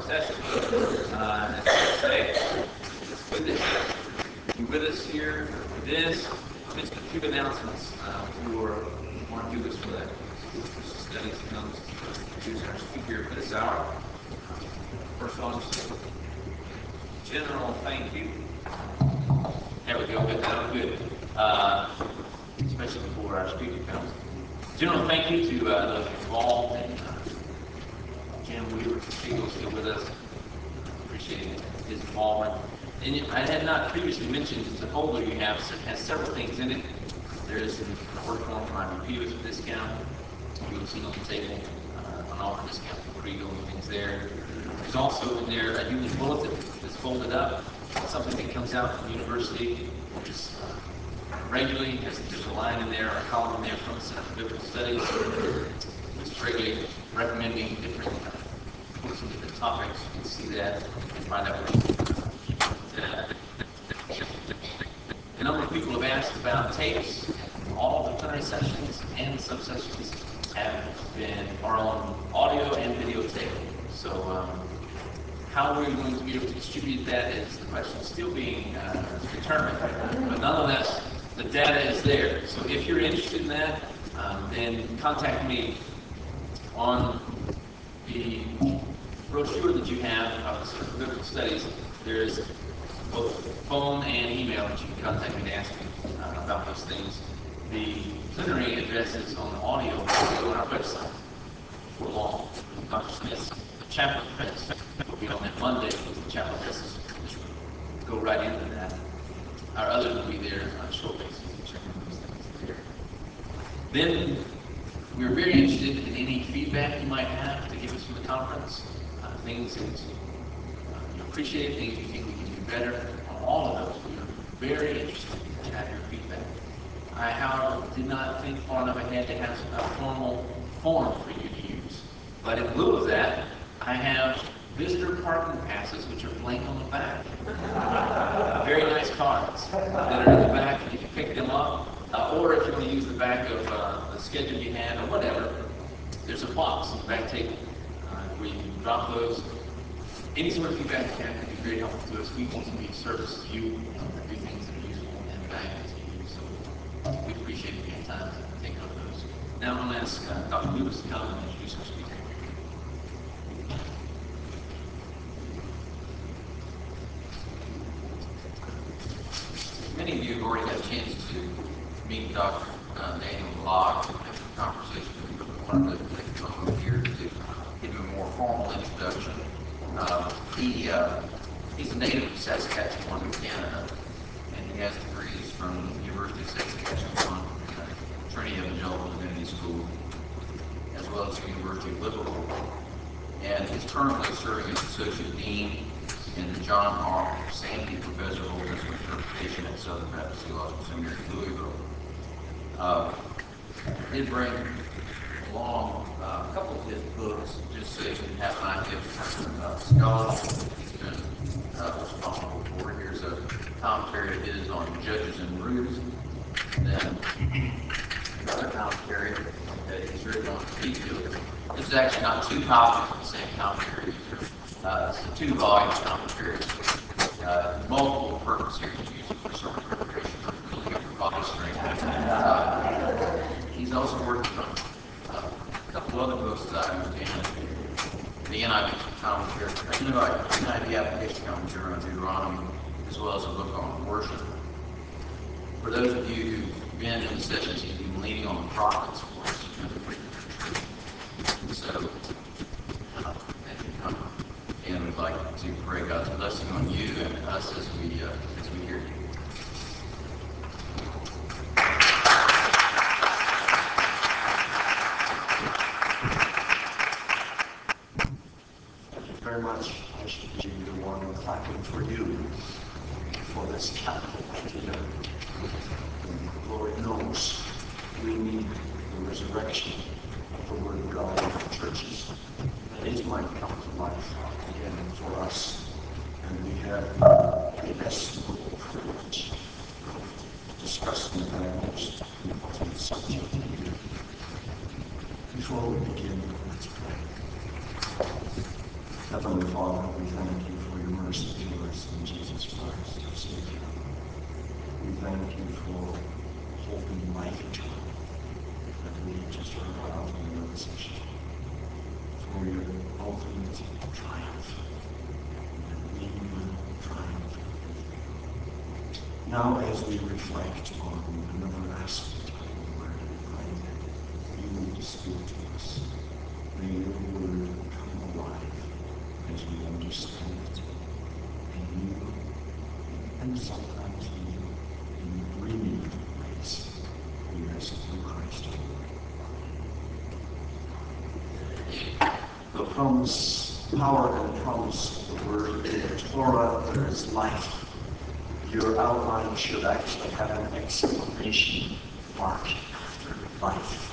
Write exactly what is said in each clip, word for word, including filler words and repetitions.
session. Uh, as I say, it's good to have you with us here for this. Just a few announcements uh, for Mark Dugas for that studies comes to our speaker for this hour. First one, general thank you. There we go, good, that was good. Uh, especially before our speaker comes. General thank you to uh, those involved and uh, Jim Weaver from Eagle still with us. Appreciate his involvement. And I had not previously mentioned the folder you have has several things in it. There is a work form for my repeaters with discount. You will see on the table uh, an offer discount for Kriegel and things there. There's also in there a union bulletin that's folded up. Something that comes out from the university just uh, regularly. There's, there's a line in there, or a column in there from the Center for Biblical Studies, which is regularly recommending different uh, books and different topics. You can see that and find out what uh, a number of people have asked about tapes. All the plenary sessions and subsessions have been are on audio and video tape. So um, how we're going to be able to distribute that is the question still being uh, determined. But nonetheless, the data is there. So if you're interested in that, um, then contact me on the brochure that you have of the Center for Biblical Studies. There's both phone and email that you can contact me to ask me uh, about those things. The plenary addresses on the audio will go on our website for long. The chapel address will be on that Monday. The chapel addresses go right into that. Our others will be there on a short basis. Check those things there. Then we're very interested in any feedback you might have to give us from the conference, uh, things that uh, you appreciate, things you think we can do better. On all of those, we are very interested to have your feedback. I, however, did not think far enough ahead to have a formal form for you to use. But in lieu of that, I have visitor parking passes, which are blank on the back. Very nice cards that are in the back. You can pick them up. Uh, or if you want to use the back of uh, the schedule you had or whatever, there's a box on the back table uh, where you can drop those. Any sort of feedback you have can be very helpful to us. We want to be of service to you, uh, do things that are useful and valuable to you. So we appreciate you taking time to take over those. Now I'm going to ask uh, Doctor Lewis to come and introduce our speaker. Many of you have already had a chance to meet Doctor Uh, Daniel Locke and have a conversation with him. I wanted to take a moment here to give him a more formal introduction. Uh, he uh, he's a native of Saskatchewan, Canada, and he has degrees from the University of Saskatchewan, uh, Trinity Evangelical Divinity School, as well as the University of Liverpool. And he's currently serving as Associate Dean in the John R. Sandy Professor of Old Testament Interpretation at Southern Baptist Theological Seminary in Louisville. Uh, did bring along uh, a couple of his books, just so you can have an idea of uh, scholarship he's been uh, responsible for. Here's a commentary of his on Judges and Ruth, and then another commentary that he's written on Ezekiel. This is actually not two copies of the same commentary. These are uh, it's a two-volume commentary. Uh, multiple purpose here. You use it for sermon preparation, for building up your body strength. Uh, he's also working on uh, a couple other books, as I understand. The N I V commentary, N I V application commentary on Deuteronomy, as well as a book on worship. For those of you who've been in the sessions, he's been leaning on the prophets for us. So, uh, as you come, and we'd like to pray God's blessing on you and us as we uh, as we hear you. Thank you very much. I should be the one clapping for you for this capital idea. Lord knows we need the resurrection of the Word of God in churches. That it might come to life again for us. And we have the inestimable privilege of discussing that most important subject here. Before we begin, let's pray. Heavenly Father, we thank you for your mercy to us in Jesus Christ, our Savior. We thank you for hope and life eternal that we have just heard about in the session, for your ultimate triumph, that we will triumph. Now, as we reflect on another aspect of the Word, we pray that you will speak to us. May your Word come alive as we understand it in new and sometimes even in renewed ways. We ask through Christ. The promise, power and promise of the Word in the Torah, there is life. Your outline should actually have an exclamation mark after life.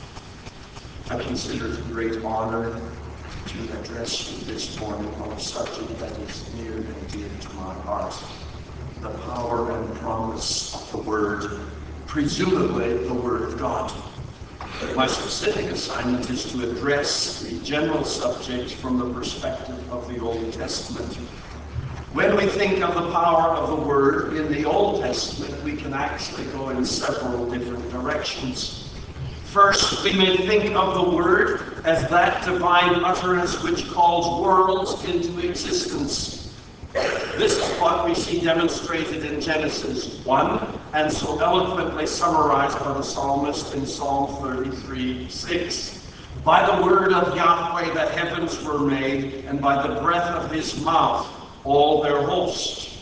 I consider it a great honor to address you this morning on a subject that is near and dear to my heart. The power and promise of the Word, presumably the Word of God. My specific assignment is to address the general subject from the perspective of the Old Testament. When we think of the power of the Word in the Old Testament, we can actually go in several different directions. First, we may think of the Word as that divine utterance which calls worlds into existence. This is what we see demonstrated in Genesis one, and so eloquently summarized by the psalmist in Psalm thirty-three six. By the word of Yahweh the heavens were made, and by the breath of his mouth all their host.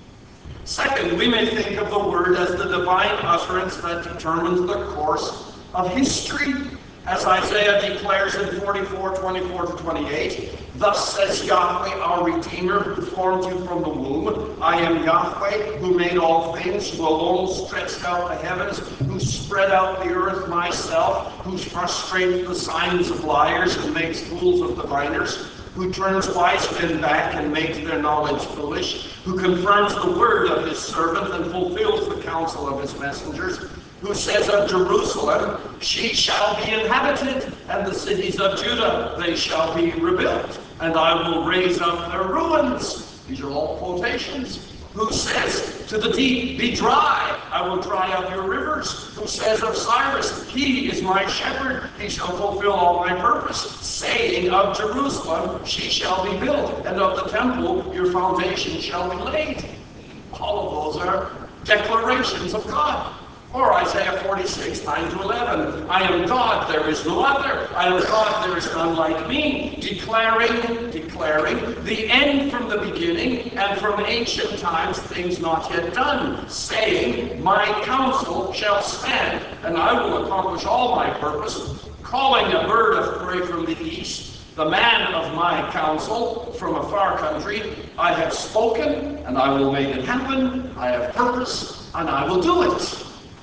Second, we may think of the Word as the divine utterance that determines the course of history. As Isaiah declares in forty-four, twenty-four to twenty-eight, thus says Yahweh, our Redeemer, who formed you from the womb. I am Yahweh, who made all things, who alone stretched out the heavens, who spread out the earth myself, who frustrates the signs of liars and makes fools of diviners, who turns wise men back and makes their knowledge foolish, who confirms the word of his servant and fulfills the counsel of his messengers, who says of Jerusalem, she shall be inhabited, and the cities of Judah, they shall be rebuilt, and I will raise up their ruins. These are all quotations. Who says to the deep, be dry, I will dry up your rivers. Who says of Cyrus, he is my shepherd, he shall fulfill all my purpose. Saying of Jerusalem, she shall be built, and of the temple, your foundation shall be laid. All of those are declarations of God. Or Isaiah forty-six, nine to eleven. I am God, there is no other. I am God, there is none like me. Declaring, declaring the end from the beginning, and from ancient times things not yet done. Saying, my counsel shall stand, and I will accomplish all my purpose. Calling a bird of prey from the east, the man of my counsel from a far country. I have spoken, and I will make it happen. I have purpose, and I will do it.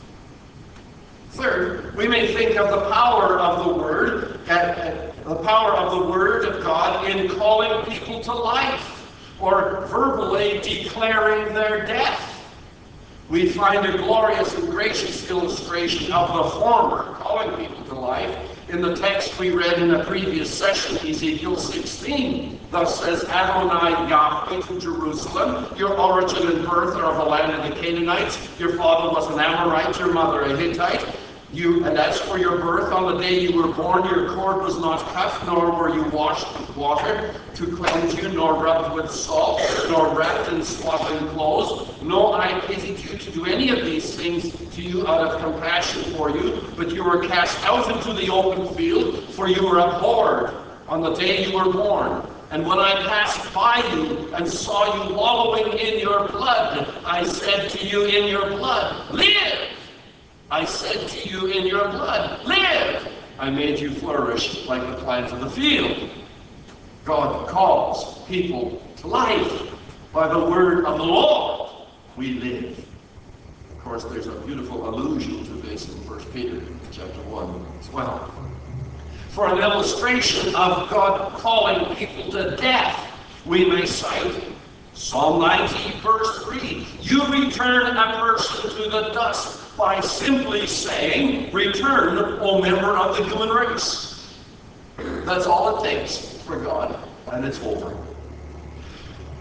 Third, we may think of the power of the Word, at, at the power of the Word of God in calling people to life, or verbally declaring their death. We find a glorious and gracious illustration of the former, calling people to life, in the text we read in a previous session, Ezekiel sixteen. Thus says Adonai Yahweh to Jerusalem, your origin and birth are of the land of the Canaanites. Your father was an Amorite, your mother a Hittite. You, and as for your birth, on the day you were born, your cord was not cut, nor were you washed with water to cleanse you, nor rubbed with salt, nor wrapped in swaddling clothes. No, I pitied you to do any of these things to you out of compassion for you, but you were cast out into the open field, for you were abhorred on the day you were born. And when I passed by you and saw you wallowing in your blood, I said to you in your blood, live! I said to you in your blood, live! I made you flourish like the plant of the field. God calls people to life. By the word of the Lord, we live. Of course, there's a beautiful allusion to this in First Peter chapter one as well. For an illustration of God calling people to death, we may cite Psalm ninety, verse three. You return a person to the dust by simply saying, return, O member of the human race. That's all it takes for God, and it's over.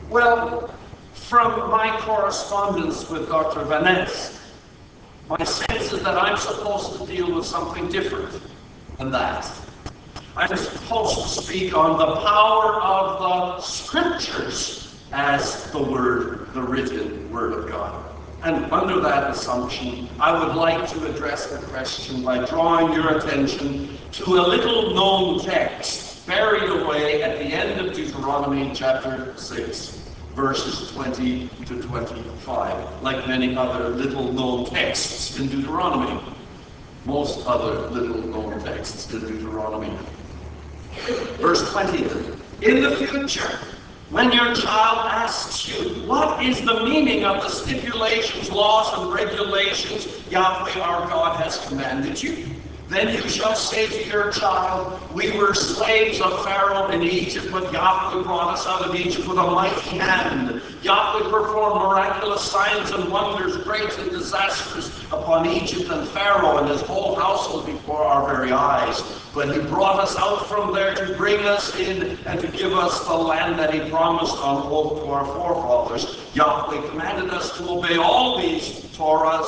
Well, from my correspondence with Doctor Van Ness, my sense is that I'm supposed to deal with something different than that. I'm supposed to speak on the power of the Scriptures as the Word, the written Word of God. And under that assumption, I would like to address the question by drawing your attention to a little known text buried away at the end of Deuteronomy chapter six. Verses twenty to twenty-five, like many other little known texts in Deuteronomy. Most other little known texts in Deuteronomy. Verse twenty, in the future, when your child asks you, what is the meaning of the stipulations, laws, and regulations Yahweh our God has commanded you? Then you shall say to your child, we were slaves of Pharaoh in Egypt, but Yahweh brought us out of Egypt with a mighty hand. Yahweh performed miraculous signs and wonders, great and disastrous, upon Egypt and Pharaoh and his whole household before our very eyes. But he brought us out from there to bring us in and to give us the land that he promised on oath to our forefathers. Yahweh commanded us to obey all these Torahs,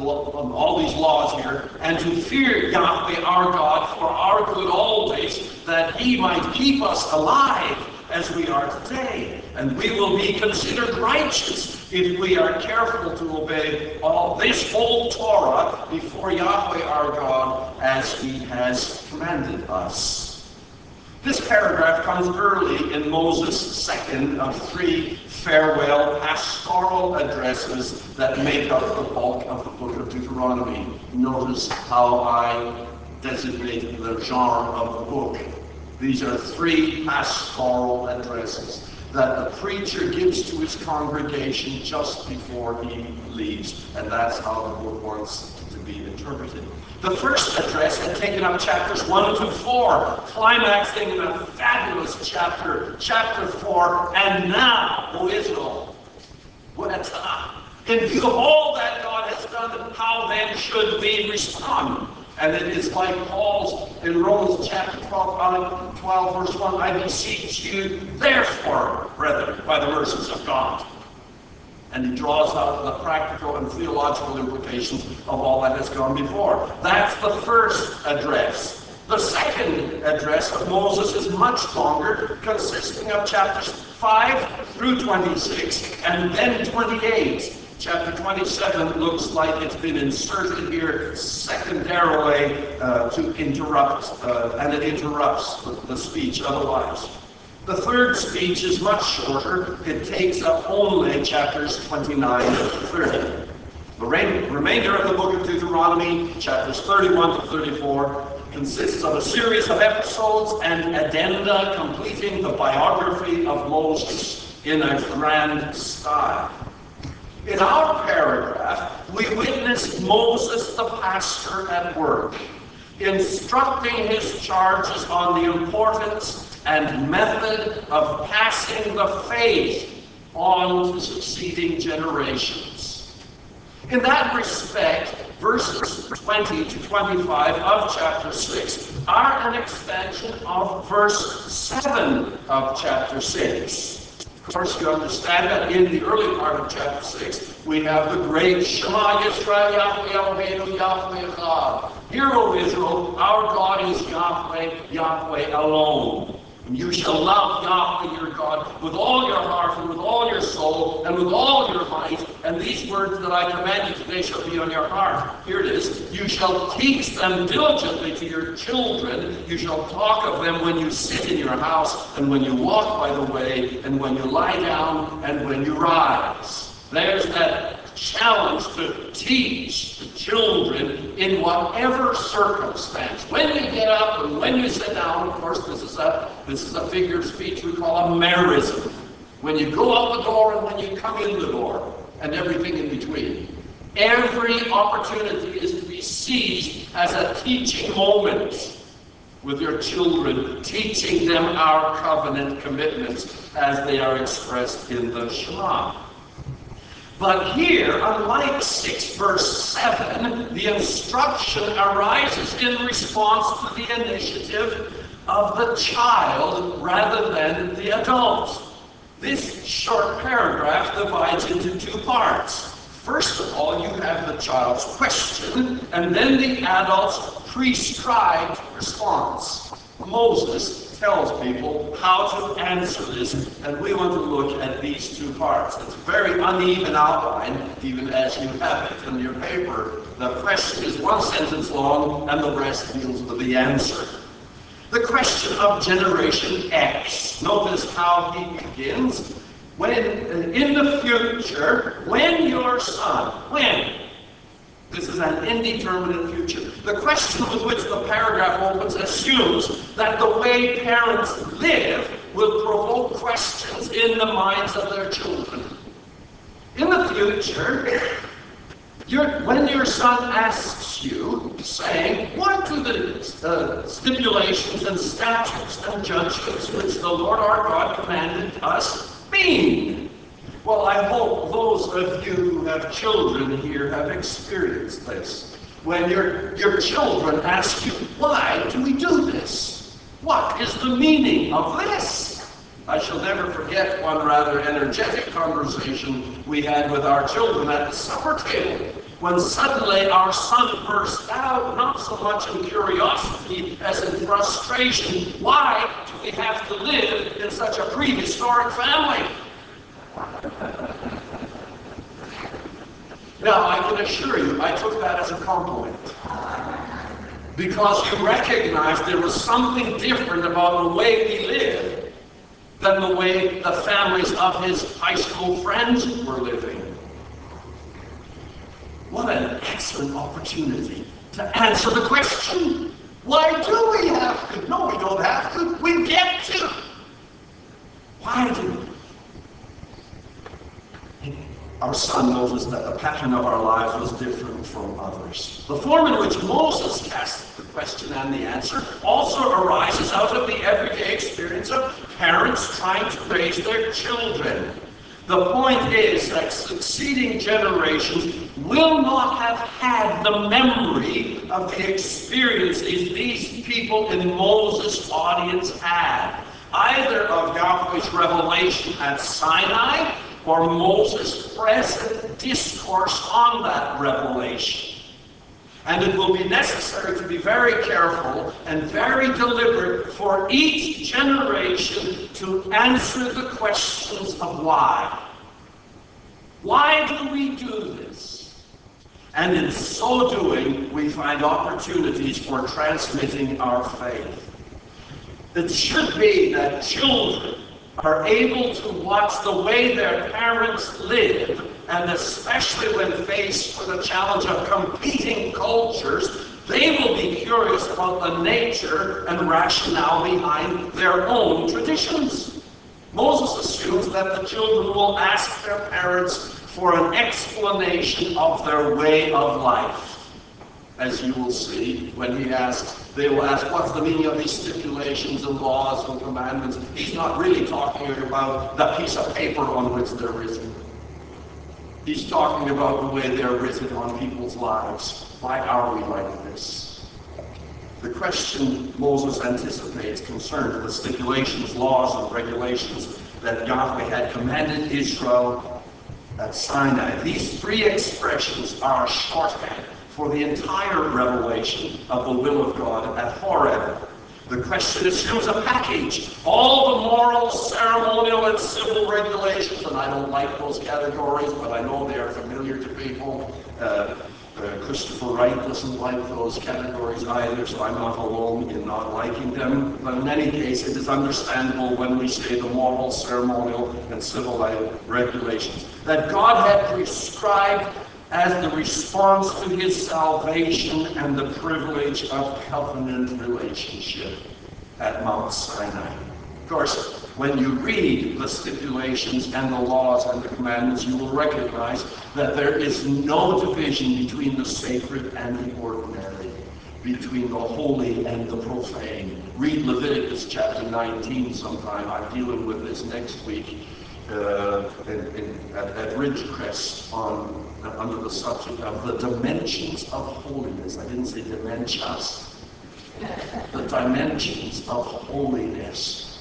all these laws here, and to fear Yahweh our God for our good always, that he might keep us alive as we are today. And we will be considered righteous if we are careful to obey all this whole Torah before Yahweh our God as he has commanded us. This paragraph comes early in Moses' second of three farewell pastoral addresses that make up the bulk of the book of Deuteronomy. Notice how I designate the genre of the book. These are three pastoral addresses that the preacher gives to his congregation just before he leaves, and that's how the book wants to be interpreted. The first address had taken up chapters one to four, climaxing in a fabulous chapter, chapter four, and now, O Israel, what a time. In view of all that God has done, how then should we respond? And it is like Paul's in Romans chapter twelve, twelve, verse one, I beseech you, therefore, brethren, by the mercies of God. And he draws out the practical and theological implications of all that has gone before. That's the first address. The second address of Moses is much longer, consisting of chapters five through twenty-six, and then twenty-eight. Chapter twenty-seven looks like it's been inserted here secondarily uh, to interrupt, uh, and it interrupts the, the speech otherwise. The third speech is much shorter. It takes up only chapters twenty-nine to thirty. The remainder of the book of Deuteronomy, chapters thirty-one to thirty-four, consists of a series of episodes and addenda completing the biography of Moses in a grand style. In our paragraph, we witness Moses the pastor at work, instructing his charges on the importance and method of passing the faith on to succeeding generations. In that respect, verses twenty to twenty-five of chapter six are an expansion of verse seven of chapter six. Of course, you understand that in the early part of chapter six, we have the great Shema Yisrael, Yahweh Eloheinu, Yahweh Echad. Hear, O Israel, our God is Yahweh, Yahweh alone. And you shall love Yahweh your God with all your heart and with all your soul and with all your might. And these words that I command you today shall be on your heart. Here it is. You shall teach them diligently to your children. You shall talk of them when you sit in your house and when you walk by the way and when you lie down and when you rise. There's that challenge to teach the children in whatever circumstance. When you get up and when you sit down, of course, this is a this is a figure of speech we call a merism. When you go out the door and when you come in the door, and everything in between. Every opportunity is to be seized as a teaching moment with your children, teaching them our covenant commitments as they are expressed in the Shema. But here, unlike six verse seven, the instruction arises in response to the initiative of the child rather than the adult. This short paragraph divides into two parts. First of all, you have the child's question, and then the adult's prescribed response. Moses tells people how to answer this, and we want to look at these two parts. It's very uneven outline, even as you have it in your paper. The question is one sentence long, and the rest deals with the answer. The question of Generation X. Notice how he begins. When, in the future, when your son, when? This is an indeterminate future. The question with which the paragraph opens assumes that the way parents live will provoke questions in the minds of their children. In the future, Your, when your son asks you, saying, what do the uh, stipulations and statutes and judgments which the Lord our God commanded us mean? Well, I hope those of you who have children here have experienced this. When your, your children ask you, why do we do this? What is the meaning of this? I shall never forget one rather energetic conversation we had with our children at the supper table, when suddenly our son burst out, not so much in curiosity as in frustration. Why do we have to live in such a prehistoric family? Now, I can assure you, I took that as a compliment. Because you recognized there was something different about the way we lived than the way the families of his high school friends were living. What an excellent opportunity to answer the question. Why do we have to? No, we don't have to. We get to. Why do we? Our son noticed that the pattern of our lives was different from others. The form in which Moses cast the question and the answer also arises out of the everyday experience of parents trying to raise their children. The point is that succeeding generations will not have had the memory of the experiences these people in Moses' audience had, either of Yahweh's revelation at Sinai or Moses' present discourse on that revelation. And it will be necessary to be very careful and very deliberate for each generation to answer the questions of why. Why do we do this? And in so doing, we find opportunities for transmitting our faith. It should be that children are able to watch the way their parents live, and especially when faced with the challenge of competing cultures, they will be curious about the nature and rationale behind their own traditions. Moses assumes that the children will ask their parents for an explanation of their way of life. As you will see, when he asks, they will ask, what's the meaning of these stipulations and laws and commandments? He's not really talking about the piece of paper on which they're written. He's talking about the way they're written on people's lives. Why are we like this? The question Moses anticipates concerns the stipulations, laws, and regulations that Yahweh had commanded Israel at Sinai. These three expressions are shorthand for the entire revelation of the will of God at Horeb. The question assumes a package, all the moral, ceremonial, and civil regulations, and I don't like those categories, but I know they are familiar to people. Uh, uh, Christopher Wright doesn't like those categories either, so I'm not alone in not liking them. But in any case, it is understandable when we say the moral, ceremonial, and civil regulations that God had prescribed as the response to his salvation and the privilege of covenant relationship at Mount Sinai. Of course, when you read the stipulations and the laws and the commandments, you will recognize that there is no division between the sacred and the ordinary, between the holy and the profane. Read Leviticus chapter nineteen sometime. I'm dealing with this next week uh, in, in, at, at Ridgecrest on under the subject of the dimensions of holiness. I didn't say dementias. The dimensions of holiness.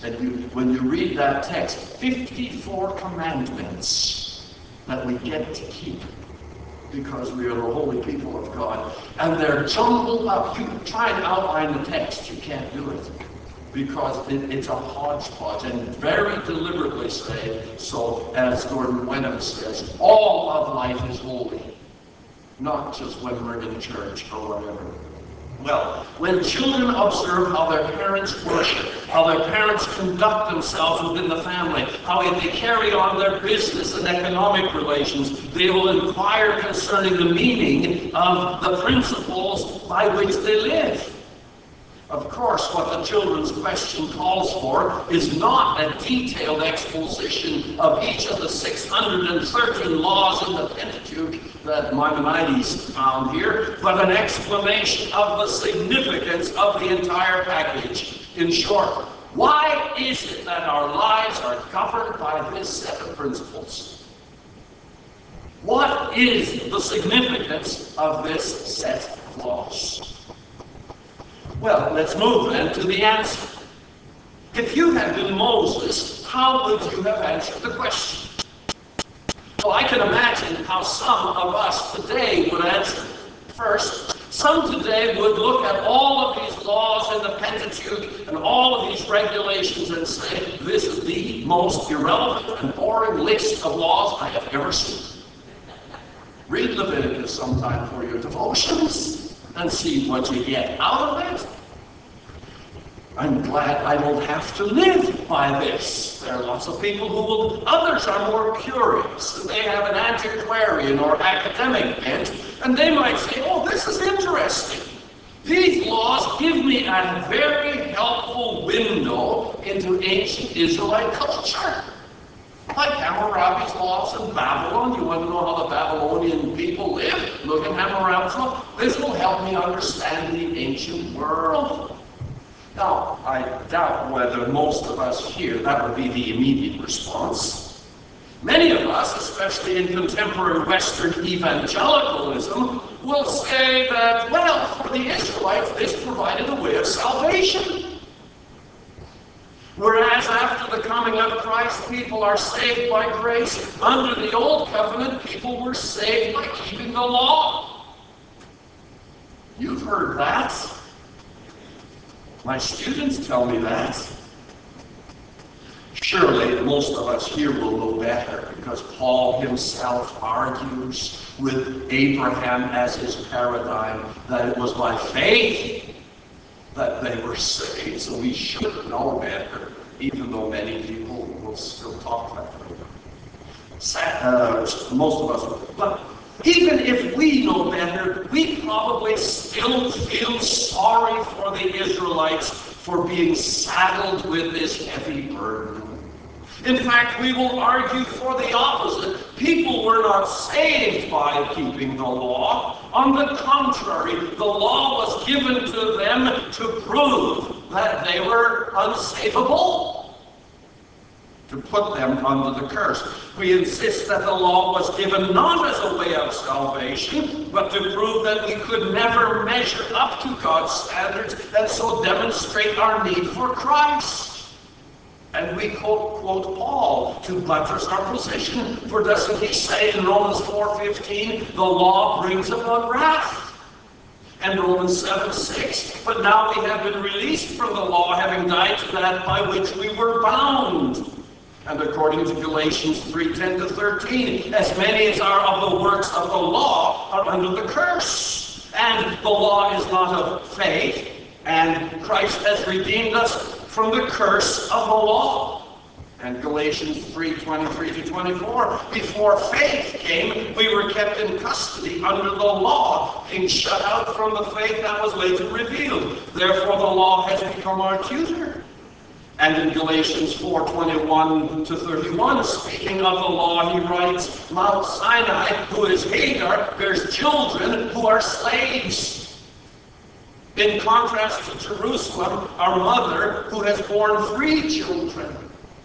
And you, when you read that text, fifty-four commandments that we get to keep because we are the holy people of God. And they're jumbled up. You try and outline the text, you can't do it. Because it, it's a hodgepodge, and very deliberately say, so as Gordon Wenham says, all of life is holy, not just when we're in church or whatever. Well, when children observe how their parents worship, how their parents conduct themselves within the family, how they carry on their business and economic relations, they will inquire concerning the meaning of the principles by which they live. Of course, what the children's question calls for is not a detailed exposition of each of the six hundred thirteen laws in the Pentateuch that Maimonides found here, but an explanation of the significance of the entire package. In short, why is it that our lives are governed by this set of principles? What is the significance of this set of laws? Well, let's move then to the answer. If you had been Moses, how would you have answered the question? Well, I can imagine how some of us today would answer. First, some today would look at all of these laws in the Pentateuch and all of these regulations and say, this is the most irrelevant and boring list of laws I have ever seen. Read Leviticus sometime for your devotions and see what you get out of it. I'm glad I don't have to live by this. There are lots of people who will, others are more curious, and they have an antiquarian or academic bent, and they might say, oh, this is interesting. These laws give me a very helpful window into ancient Israelite culture. Like Hammurabi's laws in Babylon. You want to know how the Babylonian people lived? Look at Hammurabi's law. This will help me understand the ancient world. Now, I doubt whether most of us here, that would be the immediate response. Many of us, especially in contemporary Western evangelicalism, will say that, well, for the Israelites, this provided a way of salvation. Whereas after the coming of Christ, people are saved by grace. Under the Old Covenant, people were saved by keeping the law. You've heard that. My students tell me that. Surely most of us here will know better, because Paul himself argues with Abraham as his paradigm that it was by faith that they were saved. So we should know better, even though many people will still talk that way. Uh, most of us. But even if we know better, we probably still feel sorry for the Israelites for being saddled with this heavy burden. In fact, we will argue for the opposite. People were not saved by keeping the law. On the contrary, the law was given to them to prove that they were unsavable, to put them under the curse. We insist that the law was given not as a way of salvation, but to prove that we could never measure up to God's standards and so demonstrate our need for Christ. And we quote, quote Paul to buttress our position, for doesn't he say in Romans four fifteen, the law brings about wrath? And Romans seven six, but now we have been released from the law, having died to that by which we were bound. And according to Galatians three ten to thirteen, as many as are of the works of the law are under the curse. And the law is not of faith, and Christ has redeemed us from the curse of the law. And Galatians three twenty-three to twenty-four, before faith came, we were kept in custody under the law, being shut out from the faith that was later revealed. Therefore the law has become our tutor. And in Galatians four twenty-one to thirty-one, speaking of the law, he writes, Mount Sinai, who is Hagar, bears children who are slaves. In contrast to Jerusalem, our mother, who has borne three children.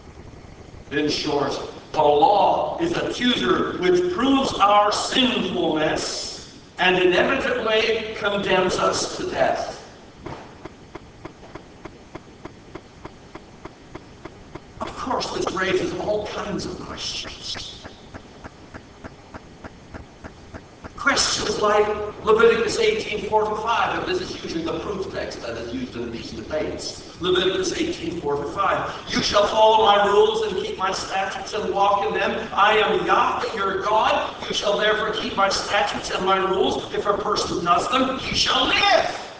In short, the law is a tutor which proves our sinfulness and inevitably condemns us to death. all kinds of questions. Questions like Leviticus eighteen forty-five, and this is usually the proof text that is used in these debates. Leviticus eighteen forty-five, you shall follow my rules and keep my statutes and walk in them. I am Yahweh your God. You shall therefore keep my statutes and my rules. If a person does them, he shall live.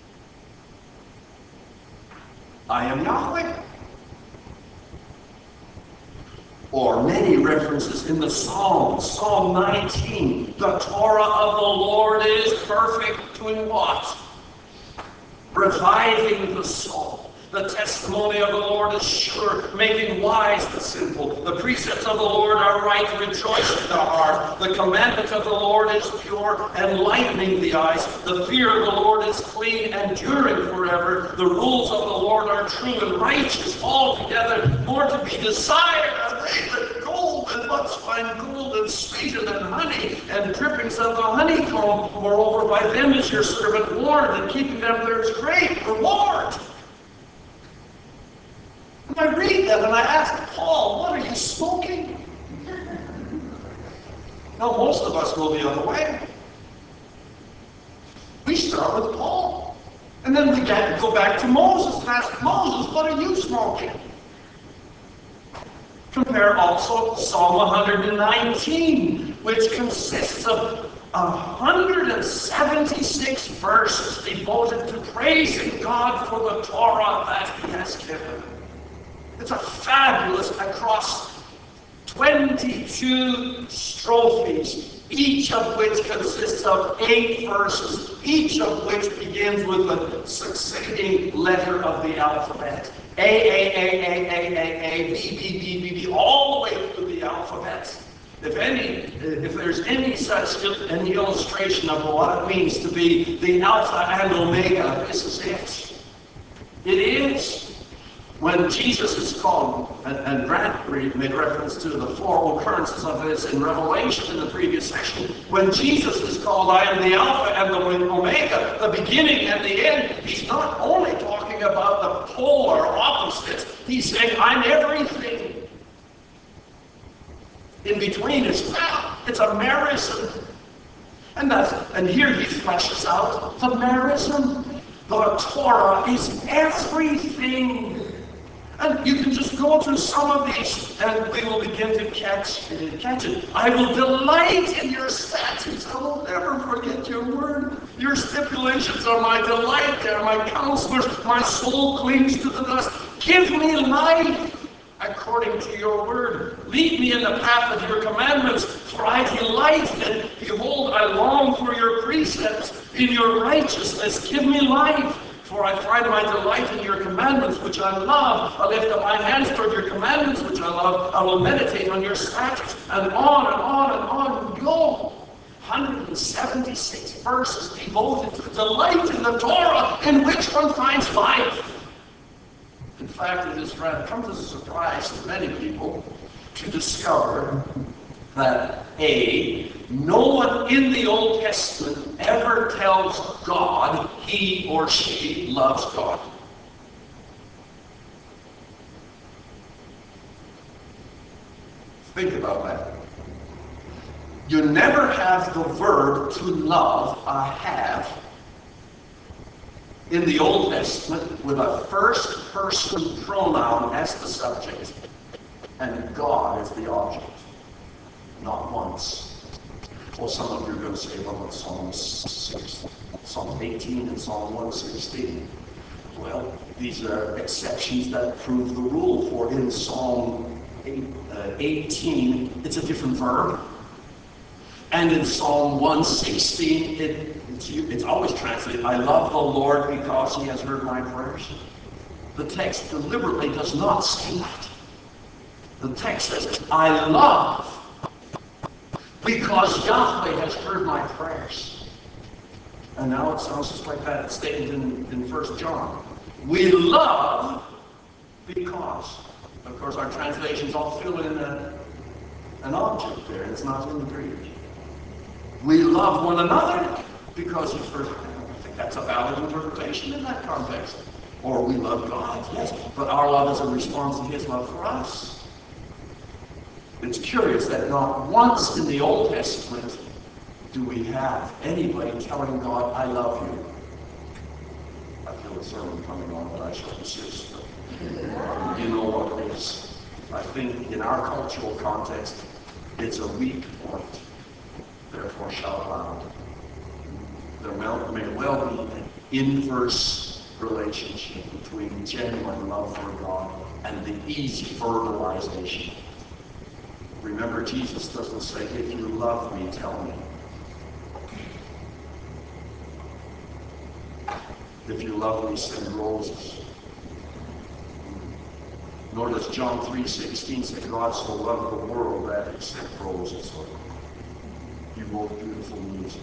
I am Yahweh. Or many references in the Psalms. Psalm nineteen, the Torah of the Lord is perfect, doing what? Reviving the soul. The testimony of the Lord is sure, making wise the simple. The precepts of the Lord are right, rejoicing the heart. The commandment of the Lord is pure, enlightening the eyes. The fear of the Lord is clean, enduring forever. The rules of the Lord are true and righteous altogether, more to be desired are they than gold, and much fine gold, and sweeter than honey, and drippings of the honeycomb. Moreover, by them is your servant warned, and keeping them there is great reward. And I read that and I ask Paul, what are you smoking? Now, most of us go the other way. We start with Paul. And then we get, go back to Moses and ask Moses, what are you smoking? Compare also Psalm one nineteen, which consists of one hundred seventy-six verses devoted to praising God for the Torah that he has given. It's a fabulous, across twenty-two strophes, each of which consists of eight verses, each of which begins with a succeeding letter of the alphabet. A, A, A, A, A, A, A, B, B, B, B, B, all the way through the alphabet. If any, if there's any such any illustration of what it means to be the Alpha and Omega, this is it. It is. When Jesus is called, and, and Grant made reference to the four occurrences of this in Revelation in the previous section, when Jesus is called, I am the Alpha and the Omega, the beginning and the end, he's not only talking about the polar opposites, he's saying, I'm everything. In between is found. It's a merism. And that's, and here he fleshes out the merism. The Torah is everything. And you can just go through some of these and we will begin to catch, uh, catch it. I will delight in your statutes. I will never forget your word. Your stipulations are my delight. They are my counselors. My soul clings to the dust. Give me life according to your word. Lead me in the path of your commandments, for I delight in it. Behold, I long for your precepts. In your righteousness, give me life. For I find my delight in your commandments, which I love. I lift up my hands toward your commandments, which I love. I will meditate on your statutes, and on and on and on we go. one hundred seventy-six verses devoted to delight in the Torah, in which one finds life. In fact, it is rather comes as a surprise to many people to discover that A, no one in the Old Testament ever tells God he or she loves God. Think about that. You never have the verb to love, I have, in the Old Testament with a first person pronoun as the subject and God as the object. Not once. Well, some of you are going to say, well, it's Psalm six, Psalm eighteen and Psalm one sixteen. Well, these are exceptions that prove the rule. For in Psalm eighteen, it's a different verb. And in Psalm one sixteen, it, it's, it's always translated, I love the Lord because he has heard my prayers. The text deliberately does not say that. The text says, I love because Yahweh has heard my prayers. And now it sounds just like that statement in, in First John. We love because. Of course, our translations all fill in a, an object there. It's not in the Greek. We love one another because he's heard. I think that's a valid interpretation in that context. Or we love God, yes. But our love is a response to his love for us. It's curious that not once in the Old Testament do we have anybody telling God, I love you. I feel a sermon coming on, but I shall persist. You know what it is. I think in our cultural context, it's a weak point. Therefore, shout loud. There may well be an inverse relationship between genuine love for God and the easy verbalization. Remember, Jesus doesn't say, if you love me, tell me. If you love me, send roses. Nor does John three sixteen say, God so loved the world that he sent roses. You wrote beautiful music.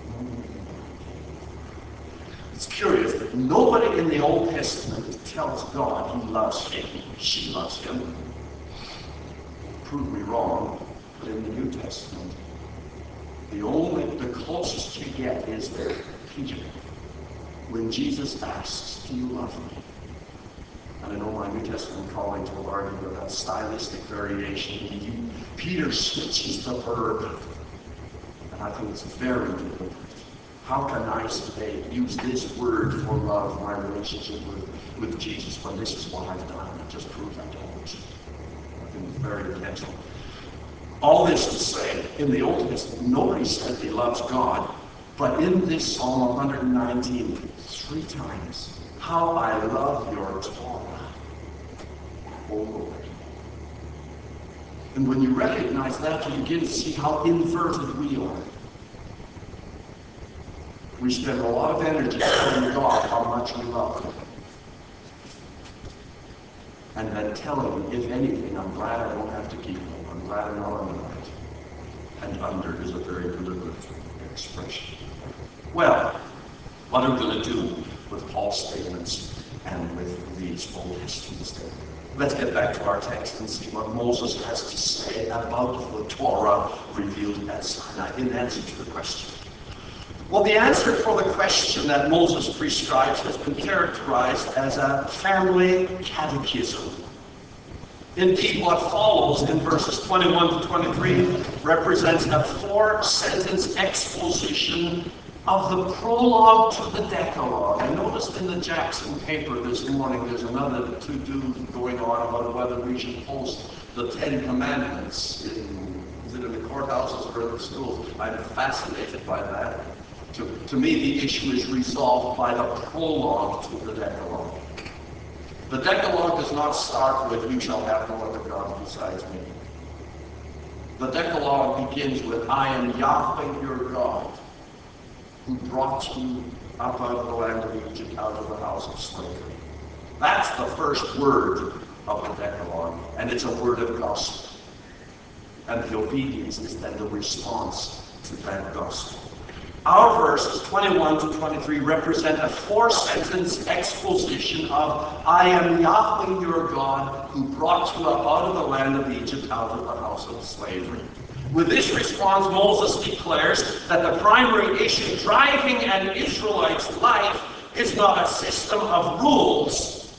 It's curious that nobody in the Old Testament tells God he loves him, she loves him. Prove me wrong, but in the New Testament, the only, the closest you get is Peter. When Jesus asks, do you love me? And I know my New Testament colleagues will argue with that stylistic variation. He, Peter switches the verb. And I think it's very deliberate. How can I say, use this word for love, my relationship with, with Jesus, when this is what I've done? It just proves I don't. I think it's very intentional. All this to say, in the Old Testament, nobody said he loves God. But in this Psalm one nineteen, three times, how I love your Torah, O Lord. And when you recognize that, you begin to see how inverted we are. We spend a lot of energy telling God how much we love him. And then telling him, if anything, I'm glad I don't have to keep him. I'm glad I'm not under it. And under is a very deliberate expression. Well, what are we going to do with Paul's statements and with these Old Testament statements? Let's get back to our text and see what Moses has to say about the Torah revealed at Sinai in answer to the question. Well, the answer for the question that Moses prescribes has been characterized as a family catechism. Indeed, what follows in verses twenty-one to twenty-three represents a four-sentence exposition of the prologue to the Decalogue. I noticed in the Jackson paper this morning there's another to-do going on about whether we should post the Ten Commandments in, is it in the courthouses or in the schools? I'm fascinated by that. To, to me, the issue is resolved by the prologue to the Decalogue. The Decalogue does not start with, you shall have no other gods besides me. The Decalogue begins with, I am Yahweh your God, who brought you up out of the land of Egypt, out of the house of slavery. That's the first word of the Decalogue, and it's a word of gospel. And the obedience is then the response to that gospel. Our verses twenty-one to twenty-three represent a four-sentence exposition of, I am Yahweh your God, who brought you up out of the land of Egypt, out of the house of slavery. With this response, Moses declares that the primary issue driving an Israelite's life is not a system of rules,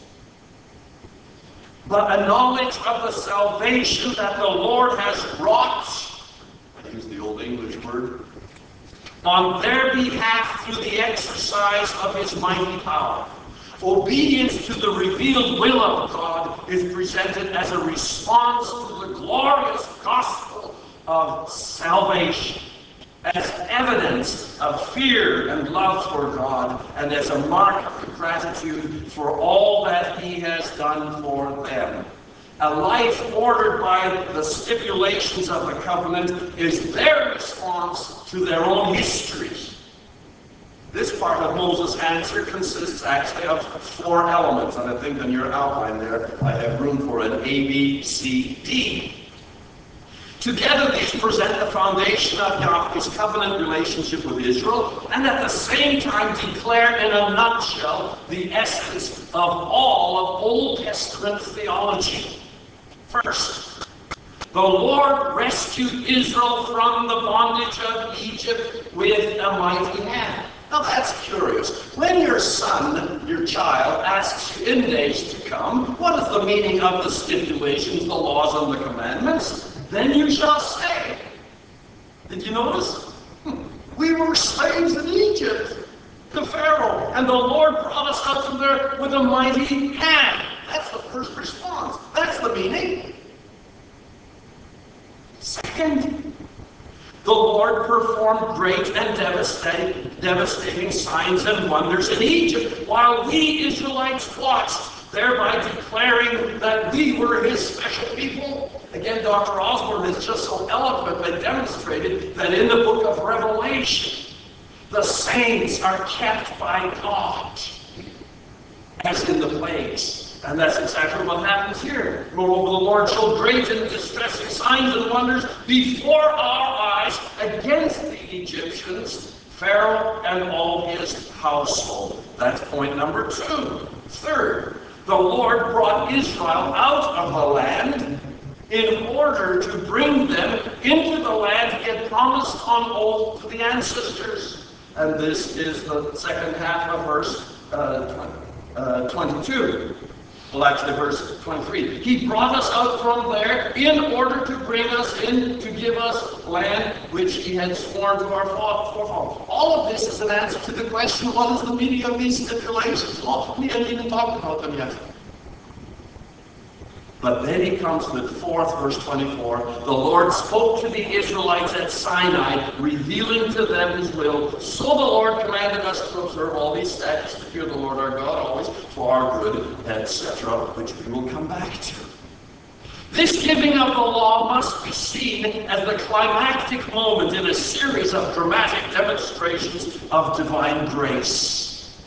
but a knowledge of the salvation that the Lord has wrought, I use the old English word, on their behalf through the exercise of his mighty power. Obedience to the revealed will of God is presented as a response to the glorious gospel of salvation, as evidence of fear and love for God, and as a mark of gratitude for all that he has done for them. A life ordered by the stipulations of the covenant is their response to their own history. This part of Moses' answer consists actually of four elements, and I think in your outline there I have room for an A, B, C, D. Together, these present the foundation of Yahweh's covenant relationship with Israel, and at the same time declare in a nutshell the essence of all of Old Testament theology. First, the Lord rescued Israel from the bondage of Egypt with a mighty hand. Now that's curious. When your son, your child, asks you in days to come, what is the meaning of the stipulations, the laws, and the commandments? then you shall say, did you notice? We were slaves in Egypt to Pharaoh, and the Lord brought us out from there with a mighty hand. That's the first response. That's the meaning. Second, the Lord performed great and devastating, devastating signs and wonders in Egypt while we Israelites watched, thereby declaring that we were his special people. Again, Doctor Osborne has just so eloquently demonstrated that in the book of Revelation, the saints are kept by God, as in the plagues. And that's exactly what happens here. Moreover, the Lord showed great and distressing signs and wonders before our eyes against the Egyptians, Pharaoh and all his household. That's point number two. Third, the Lord brought Israel out of the land in order to bring them into the land he had promised on oath to the ancestors. And this is the second half of verse uh, uh, twenty-two. Well, actually, verse twenty-three. He brought us out from there in order to bring us in, to give us land which he had sworn to our forefathers. All of this is an answer to the question, what is the meaning of these stipulations? Oh, we haven't even talked about them yet. But then he comes to the fourth, verse twenty-four. The Lord spoke to the Israelites at Sinai, revealing to them his will. So the Lord commanded us to observe all these statutes, to fear the Lord our God always for our good, et cetera, which we will come back to. This giving of the law must be seen as the climactic moment in a series of dramatic demonstrations of divine grace.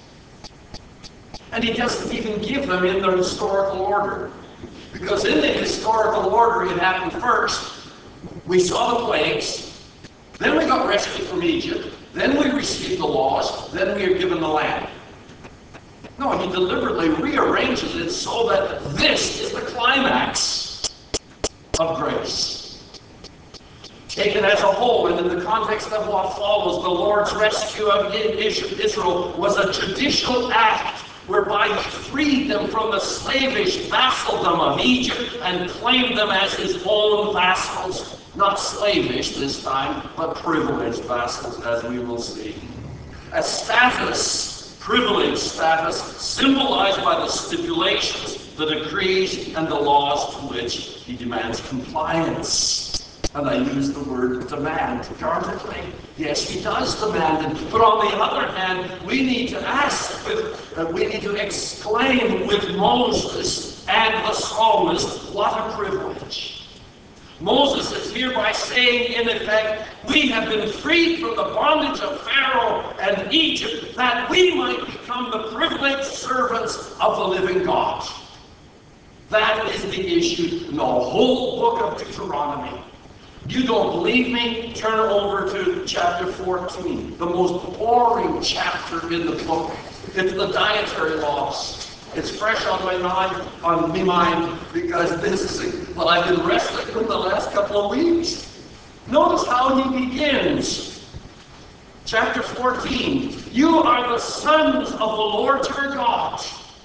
And he doesn't even give them in the historical order. Because in the historical order, it happened first. We saw the plagues, then we got rescued from Egypt, then we received the laws, then we are given the land. No, he deliberately rearranges it so that this is the climax of grace. Taken as a whole, and in the context of what follows, the Lord's rescue of Israel was a judicial act whereby he freed them from the slavish vassaldom of Egypt and claimed them as his own vassals. Not slavish this time, but privileged vassals, as we will see. A status, privileged status, symbolized by the stipulations, the decrees, and the laws to which he demands compliance. And I use the word demand guardedly. Yes, he does demand it. But on the other hand, we need to ask, with, uh, we need to exclaim with Moses and the psalmist, what a privilege. Moses is hereby saying, in effect, we have been freed from the bondage of Pharaoh and Egypt that we might become the privileged servants of the living God. That is the issue in the whole book of Deuteronomy. You don't believe me? Turn over to chapter fourteen, the most boring chapter in the book. It's the dietary laws. It's fresh on my mind, on my mind, because this is what I've been wrestling with the last couple of weeks. Notice how he begins. Chapter fourteen. You are the sons of the Lord your God.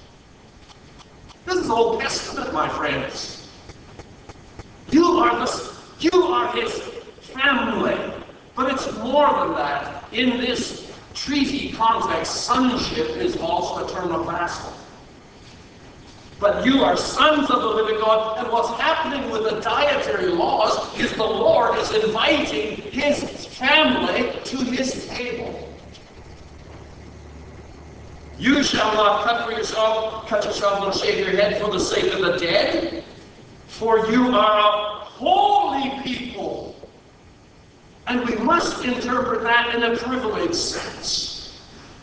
This is Old Testament, my friends. You are the You are his family. But it's more than that. In this treaty context, sonship is also a term of vassal. But you are sons of the living God, and what's happening with the dietary laws is the Lord is inviting his family to his table. You shall not cut for yourself, cut yourself nor shave your head for the sake of the dead, for you are a holy people. And we must interpret that in a privileged sense.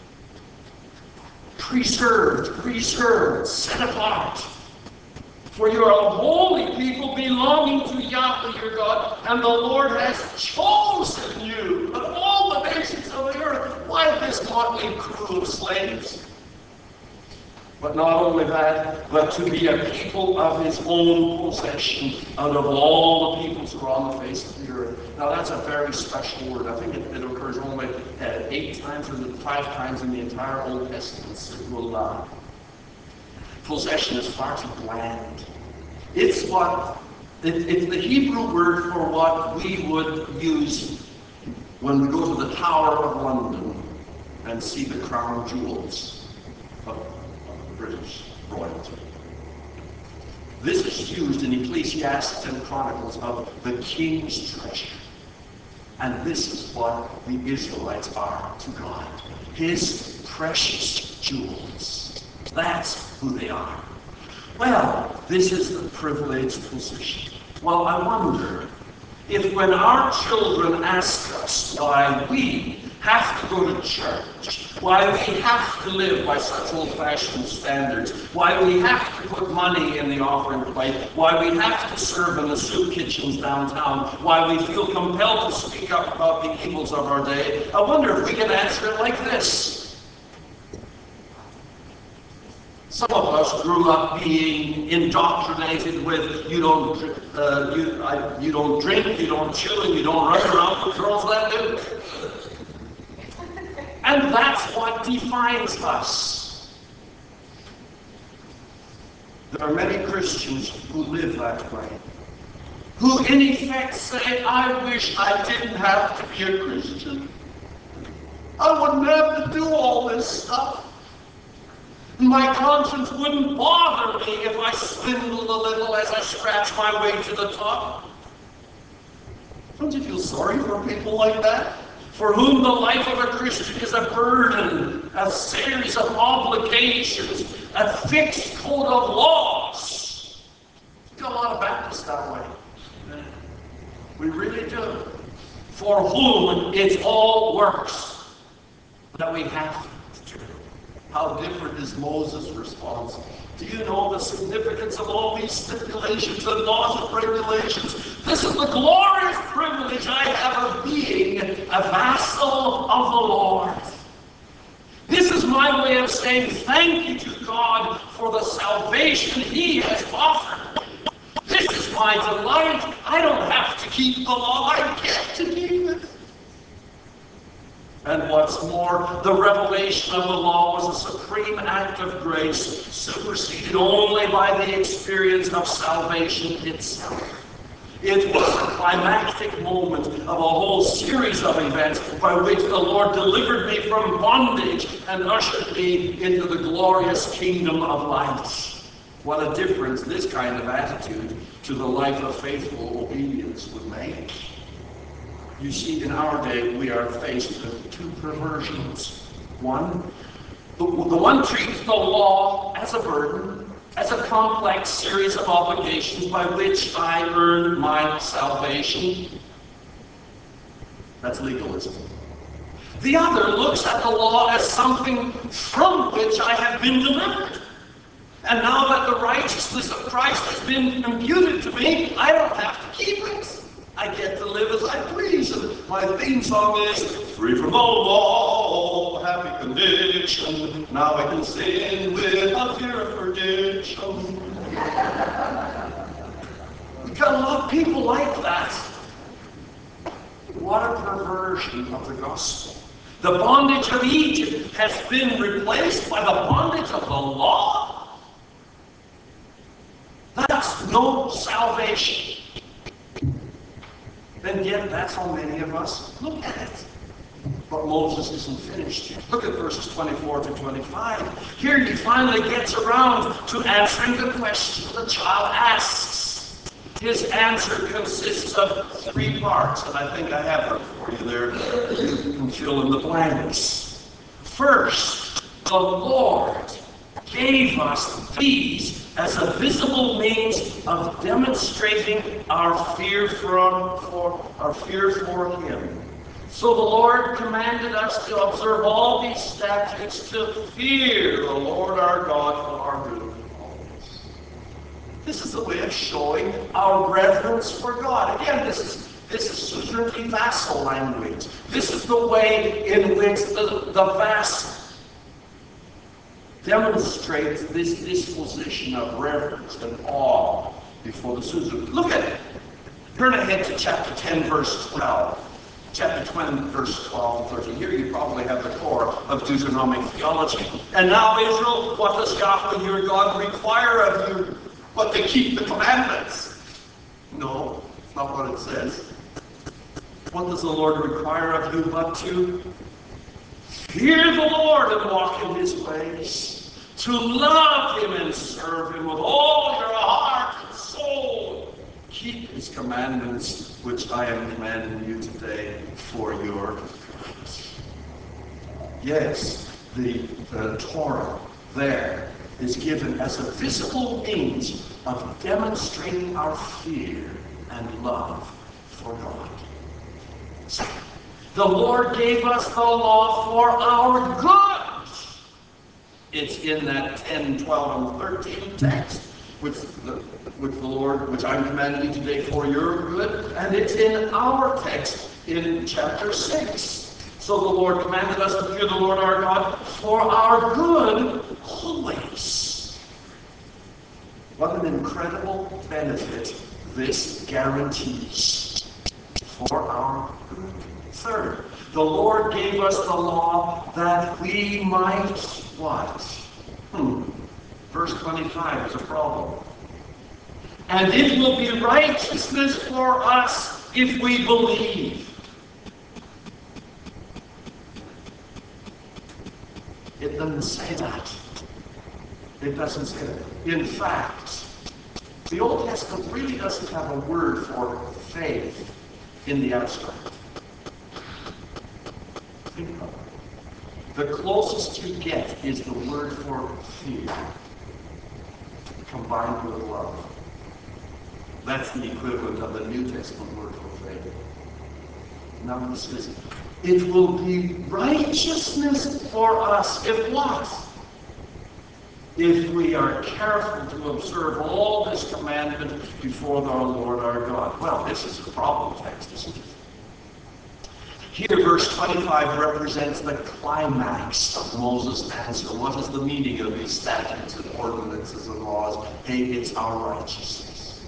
Preserved, preserved, set apart. For you are a holy people belonging to Yahweh your God, and the Lord has chosen you of all the nations of the earth. Why this motley crew of slaves? But not only that, but to be a people of his own possession out of all the peoples who are on the face of the earth. Now that's a very special word. I think it, it occurs only uh, eight times or five times in the entire Old Testament. Sigula. Possession is far too bland. It's what It, it's the Hebrew word for what we would use when we go to the Tower of London and see the crown jewels of, of British royalty. This is used in Ecclesiastes and Chronicles of the king's treasure. And this is what the Israelites are to God. His precious jewels. That's who they are. Well, this is the privileged position. Well, I wonder if when our children ask us why we have to go to church, why we have to live by such old-fashioned standards, why we have to put money in the offering plate, why we have to serve in the soup kitchens downtown, why we feel compelled to speak up about the evils of our day, I wonder if we can answer it like this. Some of us grew up being indoctrinated with you don't uh, you I, you don't drink, you don't chew, and you don't run around with girls that do. And that's what defines us. There are many Christians who live that way, who in effect say, I wish I didn't have to be a Christian. I wouldn't have to do all this stuff. My conscience wouldn't bother me if I swindled a little as I scratch my way to the top. Don't you feel sorry for people like that? For whom the life of a Christian is a burden, a series of obligations, a fixed code of laws. We've got a lot of Baptists that way. We really do. For whom it's all works that we have to do. How different is Moses' response? Do you know the significance of all these stipulations and laws and regulations? This is the glorious privilege I have of being a vassal of the Lord. This is my way of saying thank you to God for the salvation He has offered. This is my delight. I don't have to keep the law. I get to keep it. And what's more, the revelation of the law was a supreme act of grace, superseded only by the experience of salvation itself. It was a climactic moment of a whole series of events by which the Lord delivered me from bondage and ushered me into the glorious kingdom of light. What a difference this kind of attitude to the life of faithful obedience would make. You see, in our day, we are faced with two perversions. One, the, the one treats the law as a burden, as a complex series of obligations by which I earn my salvation. That's legalism. The other looks at the law as something from which I have been delivered. And now that the righteousness of Christ has been imputed to me, I don't have to keep it. I get to live as I please. And my theme song is, free from the law, happy conviction. Now I can sin without fear of perdition. We've got a lot of people like that. What a perversion of the gospel. The bondage of Egypt has been replaced by the bondage of the law. That's no salvation. And yet, that's how many of us look at it. But Moses isn't finished here. Look at verses twenty-four to twenty-five. Here he finally gets around to answering the question the child asks. His answer consists of three parts, and I think I have them for you there. You can fill in the blanks. First, the Lord gave us these as a visible means of demonstrating our fear from, for our fear for Him. So the Lord commanded us to observe all these statutes, to fear the Lord our God for our good. This is the way of showing our reverence for God. Again, this is this is suzerainty vassal language. This is the way in which the, the vassal demonstrates this disposition of reverence and awe before the suzerain. Look at it. Turn ahead to chapter ten, verse twelve. Chapter ten, verse twelve and thirteen. Here you probably have the core of Deuteronomic theology. And now, Israel, what does Yahweh your God require of you but to keep the commandments? No, it's not what it says. What does the Lord require of you but to fear the Lord and walk in his ways, to love him and serve him with all your heart and soul. Keep his commandments, which I am commanding you today for your good. Yes, the, the Torah there is given as a visible means of demonstrating our fear and love for God. Second, the Lord gave us the law for our good. It's in that ten, twelve, and thirteen text, which the, which the Lord, which I'm commanding you today for your good, and it's in our text in chapter six. So the Lord commanded us to fear the Lord our God for our good always. What an incredible benefit this guarantees for our good. Third, the Lord gave us the law that we might what? Hmm. Verse twenty-five is a problem. And it will be righteousness for us if we believe. It doesn't say that. It doesn't say that. In fact, the Old Testament really doesn't have a word for faith in the abstract. Think about it. The closest you get is the word for fear, combined with love. That's the equivalent of the New Testament word for faith. Now he says, it will be righteousness for us if what? If we are careful to observe all this commandment before our Lord our God. Well, this is a problem text, isn't it? Here, verse twenty-five represents the climax of Moses' answer. What is the meaning of these statutes and ordinances and laws? Hey, it's our righteousness.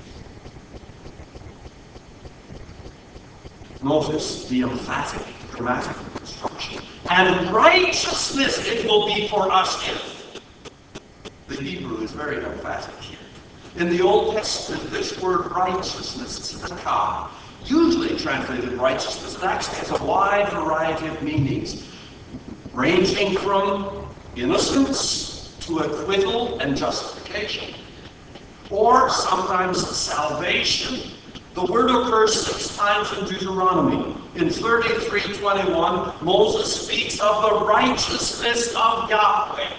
Notice the emphatic, dramatic construction. And righteousness it will be for us if. The Hebrew is very emphatic here. In the Old Testament, this word righteousness, tzedakah, usually translated righteousness, it actually has a wide variety of meanings, ranging from innocence to acquittal and justification, or sometimes salvation. The word occurs six times in Deuteronomy. In thirty-three twenty-one, Moses speaks of the righteousness of Yahweh,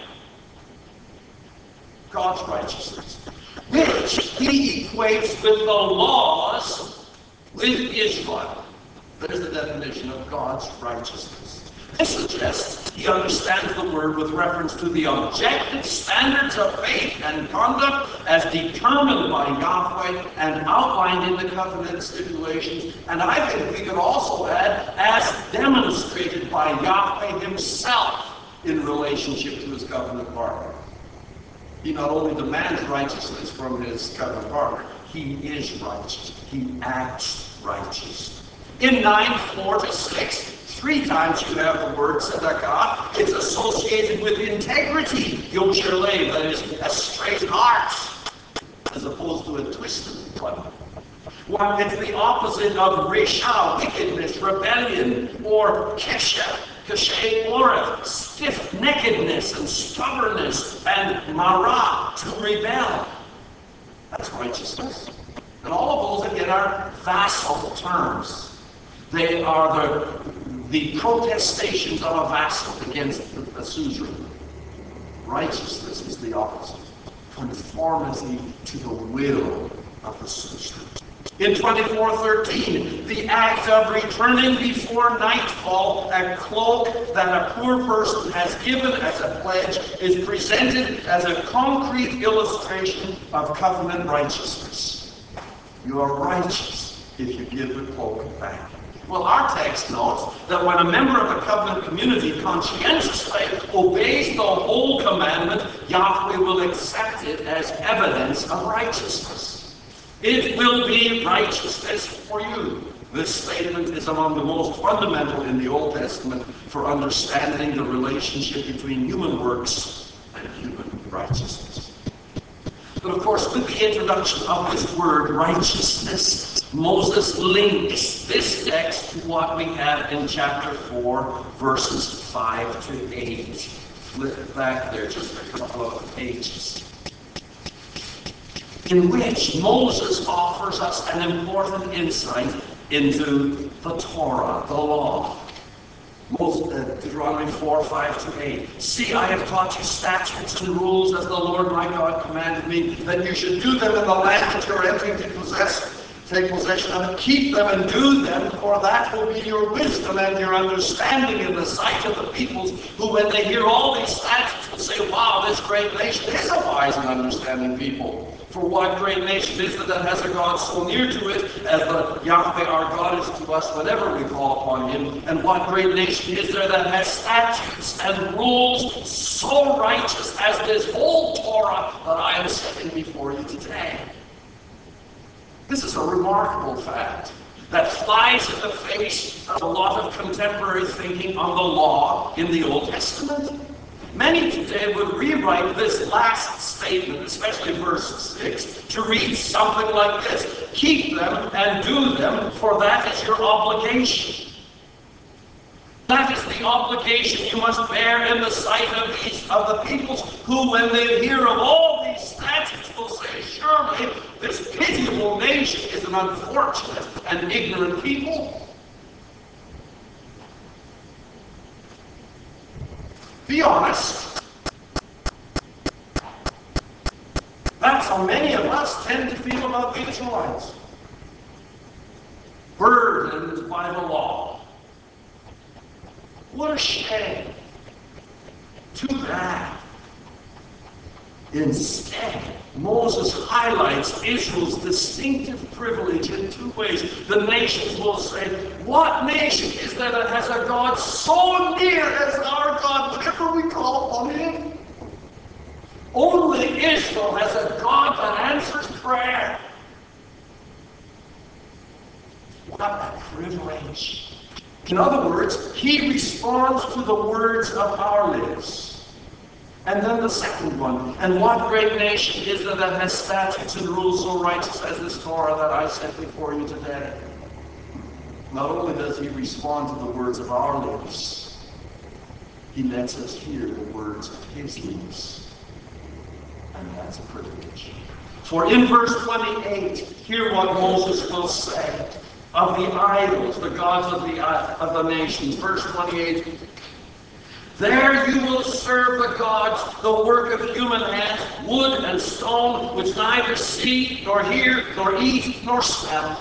God's righteousness, which he equates with the laws with Israel. There's the definition of God's righteousness. This suggests he understands the word with reference to the objective standards of faith and conduct as determined by Yahweh and outlined in the covenant stipulations. And I think we could also add, as demonstrated by Yahweh himself in relationship to his covenant partner. He not only demands righteousness from his covenant partner, he is righteous. He acts righteous. In nine four to six, three times you have the word tzedakah. It's associated with integrity, yosher lev, that is, a straight heart, as opposed to a twisted one. Well, it's the opposite of resha, wickedness, rebellion, or kesha, kashay oreth, stiff-neckedness and stubbornness, and marah, to rebel. That's righteousness. And all of those, again, are vassal terms. They are the, the protestations of a vassal against a suzerain. Righteousness is the opposite. Conformity to the will of the suzerain. In twenty-four thirteen, the act of returning before nightfall a cloak that a poor person has given as a pledge is presented as a concrete illustration of covenant righteousness. You are righteous if you give the cloak back. Well, our text notes that when a member of the covenant community conscientiously obeys the whole commandment, Yahweh will accept it as evidence of righteousness. It will be righteousness for you. This statement is among the most fundamental in the Old Testament for understanding the relationship between human works and human righteousness. But of course, with the introduction of this word righteousness, Moses links this text to what we have in chapter four, verses five to eight. Flip back there just a couple of pages, in which Moses offers us an important insight into the Torah, the law. Deuteronomy four, five to eight. See, I have taught you statutes and rules as the Lord my God commanded me, that you should do them in the land that you're entering to possess. Take possession of it, keep them and do them, for that will be your wisdom and your understanding in the sight of the peoples, who when they hear all these statutes will say, wow, this great nation is a wise and understanding people. For what great nation is it that has a God so near to it as the Yahweh our God is to us whenever we call upon him? And what great nation is there that has statutes and rules so righteous as this whole Torah that I am setting before you today? This is a remarkable fact that flies in the face of a lot of contemporary thinking on the law in the Old Testament. Many today would rewrite this last statement, especially verse six, to read something like this: keep them and do them, for that is your obligation. That is the obligation you must bear in the sight of these of the peoples, who, when they hear of all these statutes, will say, surely this pitiable nation is an unfortunate and ignorant people. Be honest. That's how many of us tend to feel about the Israelites. Burdened by the law. What a shame. Too bad. Instead, Moses highlights Israel's distinctive privilege in two ways. The nations will say, what nation is there that has a God so near as our God whenever we call upon him? Only Israel has a God that answers prayer. What a privilege. In other words, he responds to the words of our lips. And then the second one, and what great nation is there that has statutes and rules so righteous as this Torah that I set before you today? Not only does he respond to the words of our lips, he lets us hear the words of his lips. And that's a privilege. For in verse twenty-eight, hear what Moses will say of the idols, the gods of the, uh, of the nations. Verse twenty-eight, there you will serve the gods, the work of human hands, wood and stone, which neither see, nor hear, nor eat, nor smell.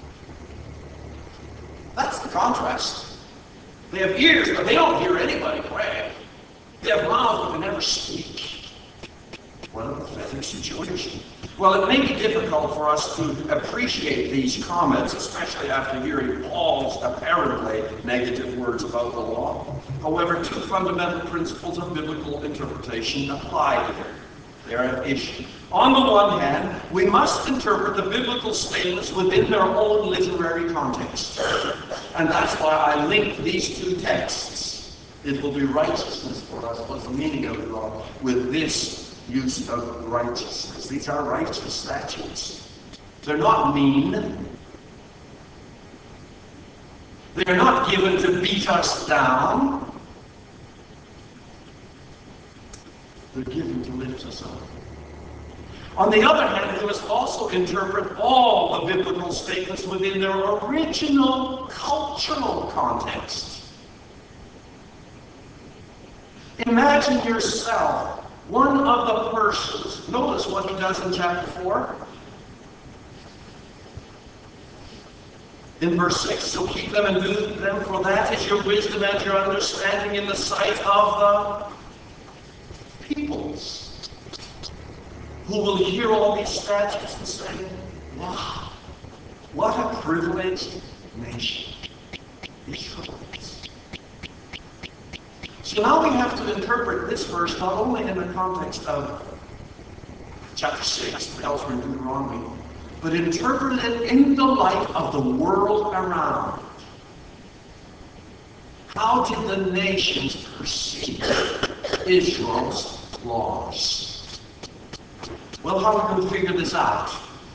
That's the contrast. They have ears, but they don't hear anybody pray. They have mouths, but they never speak. What a pathetic situation. Well, it may be difficult for us to appreciate these comments, especially after hearing Paul's apparently negative words about the law. However, two fundamental principles of biblical interpretation apply here. They are at issue. On the one hand, we must interpret the biblical statements within their own literary context. And that's why I linked these two texts. It will be righteousness for us, was the meaning of the law, with this use of righteousness. These are righteous statutes. They're not mean. They're not given to beat us down. They're given to lift us up. On the other hand, we must also interpret all the biblical statements within their original cultural context. Imagine yourself one of the persons. Notice what he does in chapter four. In verse six, so keep them and do them, for that is your wisdom and your understanding in the sight of the peoples, who will hear all these statutes and say, wow, what a privileged nation. Israelites. So now we have to interpret this verse not only in the context of chapter six, elsewhere in Deuteronomy, but interpret it in the light of the world around. How did the nations perceive Israel's laws? Well, how are we going to figure this out?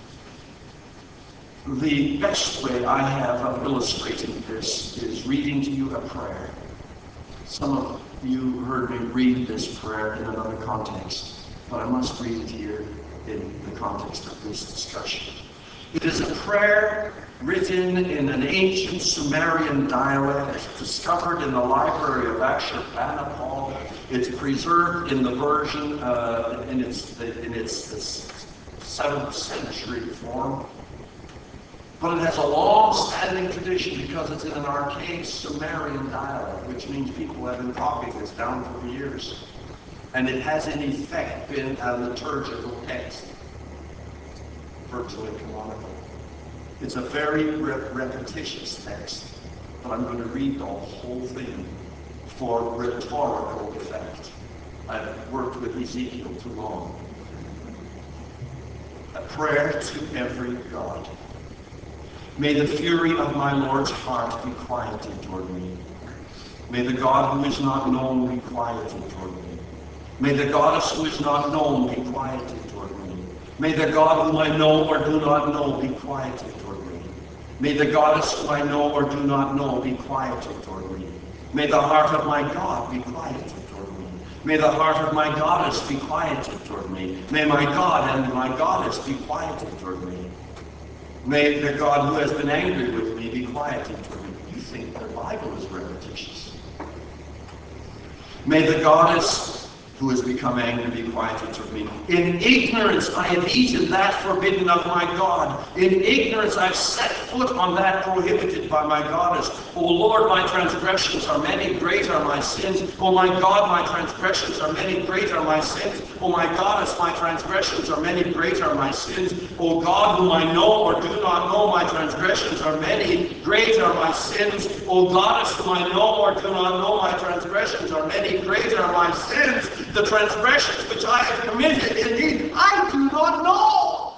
The best way I have of illustrating this is reading to you a prayer. Some of you heard me read this prayer in another context, but I must read it here in the context of this discussion. It is a prayer written in an ancient Sumerian dialect discovered in the library of Ashurbanipal. It's preserved in the version uh, in its in its seventh century form. But it has a long-standing tradition because it's in an archaic Sumerian dialect, which means people have been copying this down for years. And it has in effect been a liturgical text, virtually canonical. It's a very re- repetitious text, but I'm going to read the whole thing for rhetorical effect. I've worked with Ezekiel too long. A prayer to every God. May the fury of my Lord's heart be quieted toward me. May the God who is not known be quieted toward me. May the goddess who is not known be quieted toward me. May the God whom I know or do not know be quieted toward me. May the goddess whom I know or do not know be quieted toward me. May the heart of my God be quieted toward me. May the heart of my goddess be quieted toward me. May my God and my goddess be quieted toward me. May the God who has been angry with me be quieted toward me. You think the Bible is repetitious. May the goddess who has become angry be quieted toward me. In ignorance I have eaten that forbidden of my God. In ignorance I've set foot on that prohibited by my goddess. O Lord, my transgressions are many, great are my sins. O my God, my transgressions are many, great are my sins. O my goddess, my transgressions are many, great are my sins. O God, whom I know or do not know, my transgressions are many, great are my sins. O goddess, whom I know or do not know, my transgressions are many, great are my sins. The transgressions which I have committed, indeed, I do not know.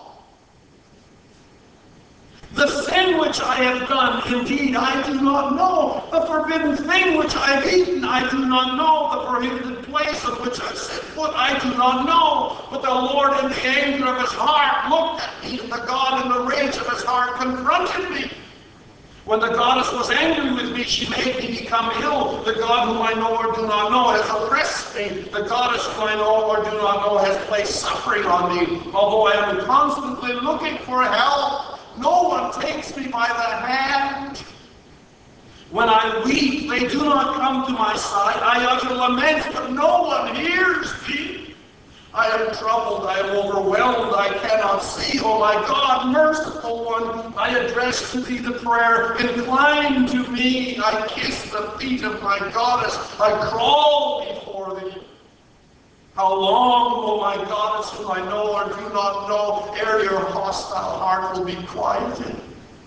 The sin which I have done, indeed, I do not know. The forbidden thing which I have eaten, I do not know. The prohibited place of which I set foot, I do not know. But the Lord in the anger of his heart looked at me, and the God in the rage of his heart confronted me. When the goddess was angry with me, she made me become ill. The God whom I know or do not know has oppressed me. The goddess whom I know or do not know has placed suffering on me. Although I am constantly looking for help, no one takes me by the hand. When I weep, they do not come to my side. I utter lament, but no one hears me. I am troubled, I am overwhelmed, I cannot see. Oh my God, merciful one, I address to thee the prayer. Incline to me, I kiss the feet of my goddess. I crawl before thee. How long, O my goddess, whom I know or do not know, ere your hostile heart will be quieted?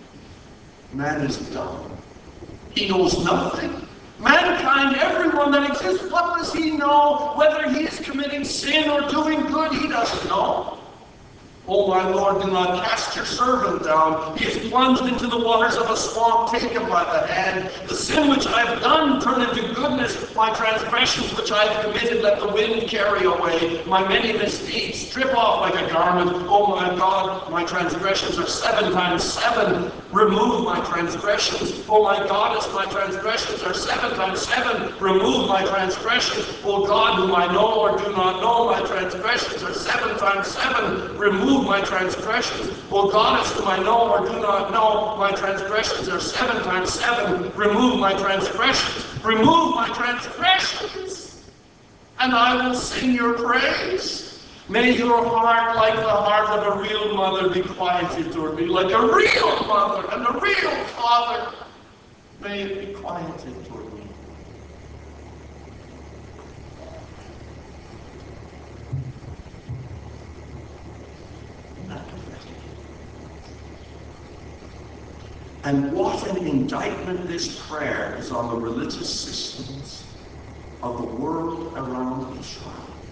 Man is dumb. He knows nothing. Mankind, everyone that exists, what does he know? Whether he is committing sin or doing good, he doesn't know. Oh, my Lord, do not cast your servant down. He is plunged into the waters of a swamp. Take him by the hand. The sin which I have done, turn into goodness. My transgressions which I have committed, let the wind carry away. My many misdeeds strip off like a garment. Oh, my God, my transgressions are seven times seven. Remove my transgressions. Oh, my goddess, my transgressions are seven times seven. Remove my transgressions. Oh, God, whom I know or do not know, my transgressions are seven times seven. Remove my transgressions. O goddess whom I know or do not know, my transgressions are seven times seven. Remove my transgressions. Remove my transgressions, and I will sing your praise. May your heart, like the heart of a real mother, be quieted toward me, like a real mother and a real father. May it be quieted toward me. And what an indictment this prayer is on the religious systems of the world around Israel.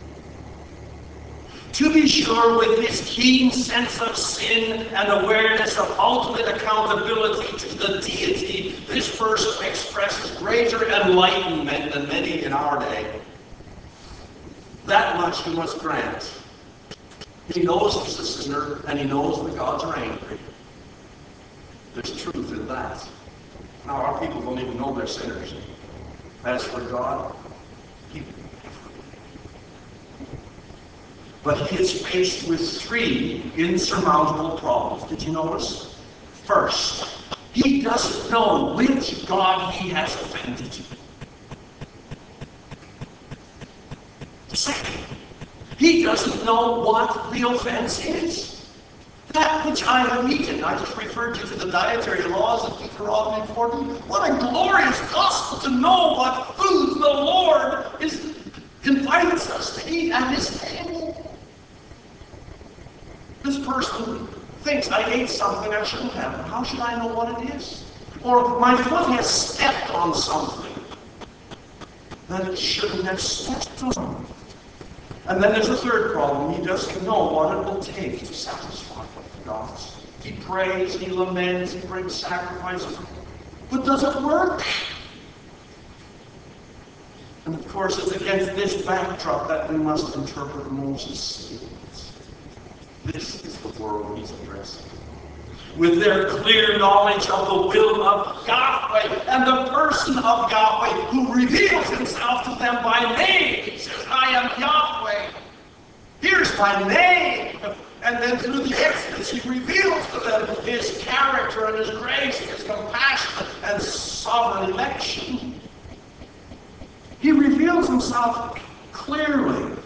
To be sure, with this keen sense of sin and awareness of ultimate accountability to the deity, this verse expresses greater enlightenment than many in our day. That much you must grant. He knows he's a sinner, and he knows the gods are angry. There's truth in that. Now, our people don't even know they're sinners. As for God, he... But he is faced with three insurmountable problems. Did you notice? First, he doesn't know which God he has offended. Second, he doesn't know what the offense is. That which I have eaten. I just referred you to the dietary laws that Deuteronomy important. What a glorious gospel to know what food the Lord is invites us to eat at his table. This person thinks I ate something I shouldn't have. How should I know what it is? Or my foot has stepped on something that it shouldn't have stepped on. And then there's a third problem. He doesn't know what it will take to satisfy the gods. He prays, he laments, he brings sacrifices. But does it work? And of course, it's against this backdrop that we must interpret Moses' statements. This is the world he's addressing. With their clear knowledge of the will of Yahweh and the person of Yahweh, who reveals himself to them by name. He says, I am Yahweh. Here's my name. And then through the Exodus, he reveals to them his character and his grace, his compassion and sovereign election. He reveals himself clearly.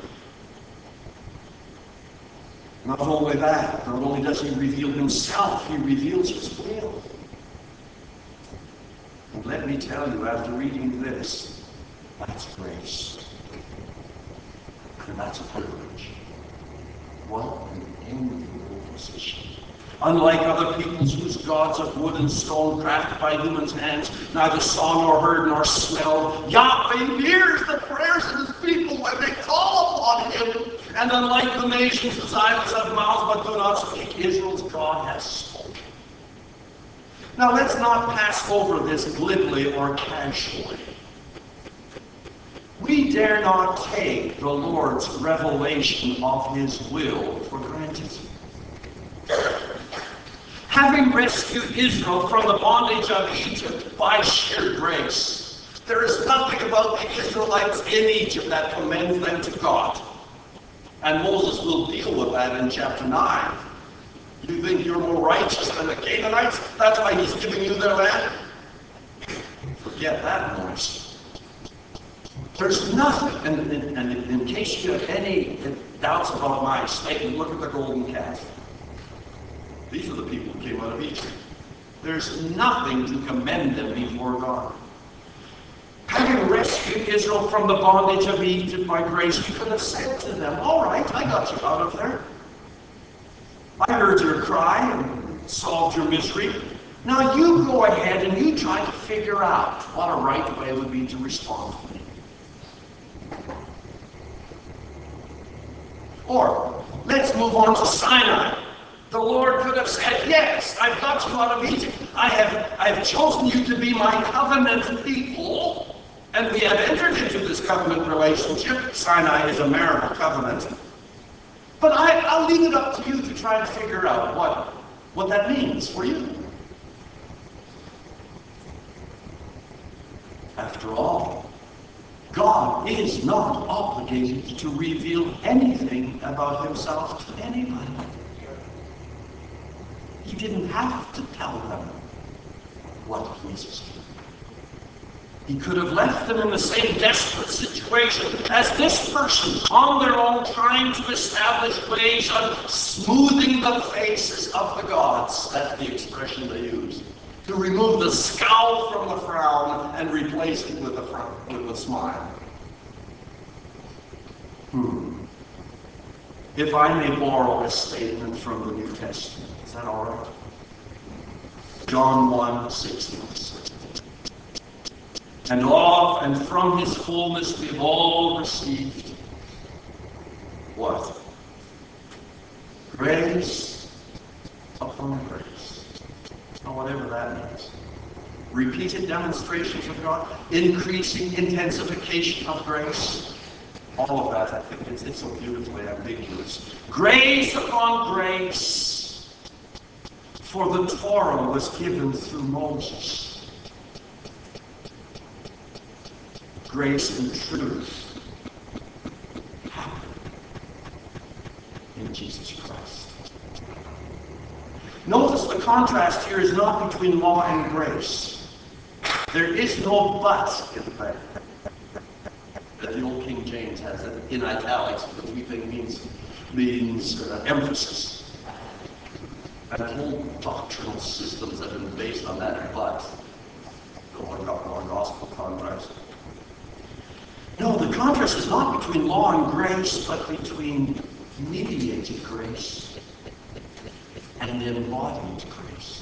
Not only that, not only does he reveal himself, he reveals his will. And let me tell you, after reading this, that's grace. And that's a privilege. What an enviable position. Unlike other peoples whose gods of wood and stone crafted by human's hands neither saw nor heard nor smelled, Yahweh hears the prayers of his people when they call upon him. And unlike the nations whose idols have mouths but do not speak, Israel's God has spoken. Now let's not pass over this glibly or casually. We dare not take the Lord's revelation of his will for granted. Having rescued Israel from the bondage of Egypt by sheer grace, there is nothing about the Israelites in Egypt that commends them to God. And Moses will deal with that in chapter nine. You think you're more righteous than the Canaanites? That's why he's giving you their land? Forget that noise. There's nothing, and, and, and in case you have any doubts about my statement, look at the golden calf. These are the people who came out of Egypt. There's nothing to commend them before God. Having rescued Israel from the bondage of Egypt by grace, he could have said to them, all right, I got you out of there. I heard your cry and solved your misery. Now you go ahead and you try to figure out what a right way would be to respond to me. Or, let's move on to Sinai. The Lord could have said, yes, I've got you out of Egypt. I have, I have chosen you to be my covenant people. And we have entered into this covenant relationship. Sinai is a marital covenant. But I, I'll leave it up to you to try and figure out what, what that means for you. After all, God is not obligated to reveal anything about himself to anybody. He didn't have to tell them what pleases him. He could have left them in the same desperate situation as this person, on their own, trying to establish creation, smoothing the faces of the gods. That's the expression they use. To remove the scowl from the frown and replace it with a frown, with a smile. Hmm. If I may borrow a statement from the New Testament, is that all right? John one sixteen. And of and from his fullness we've all received what? Grace upon grace. Or whatever that means. Repeated demonstrations of God, increasing intensification of grace. all of that, I think it's, it's so beautifully ambiguous. Grace upon grace, for the Torah was given through Moses. Grace and truth happen in Jesus Christ. Notice the contrast here is not between law and grace. There is no but in there. That the old King James has it in italics, which we think means, means uh, emphasis. And whole doctrinal systems have been based on that but. The Lord God, Lord Gospel contrast. No, the contrast is not between law and grace, but between mediated grace and embodied grace.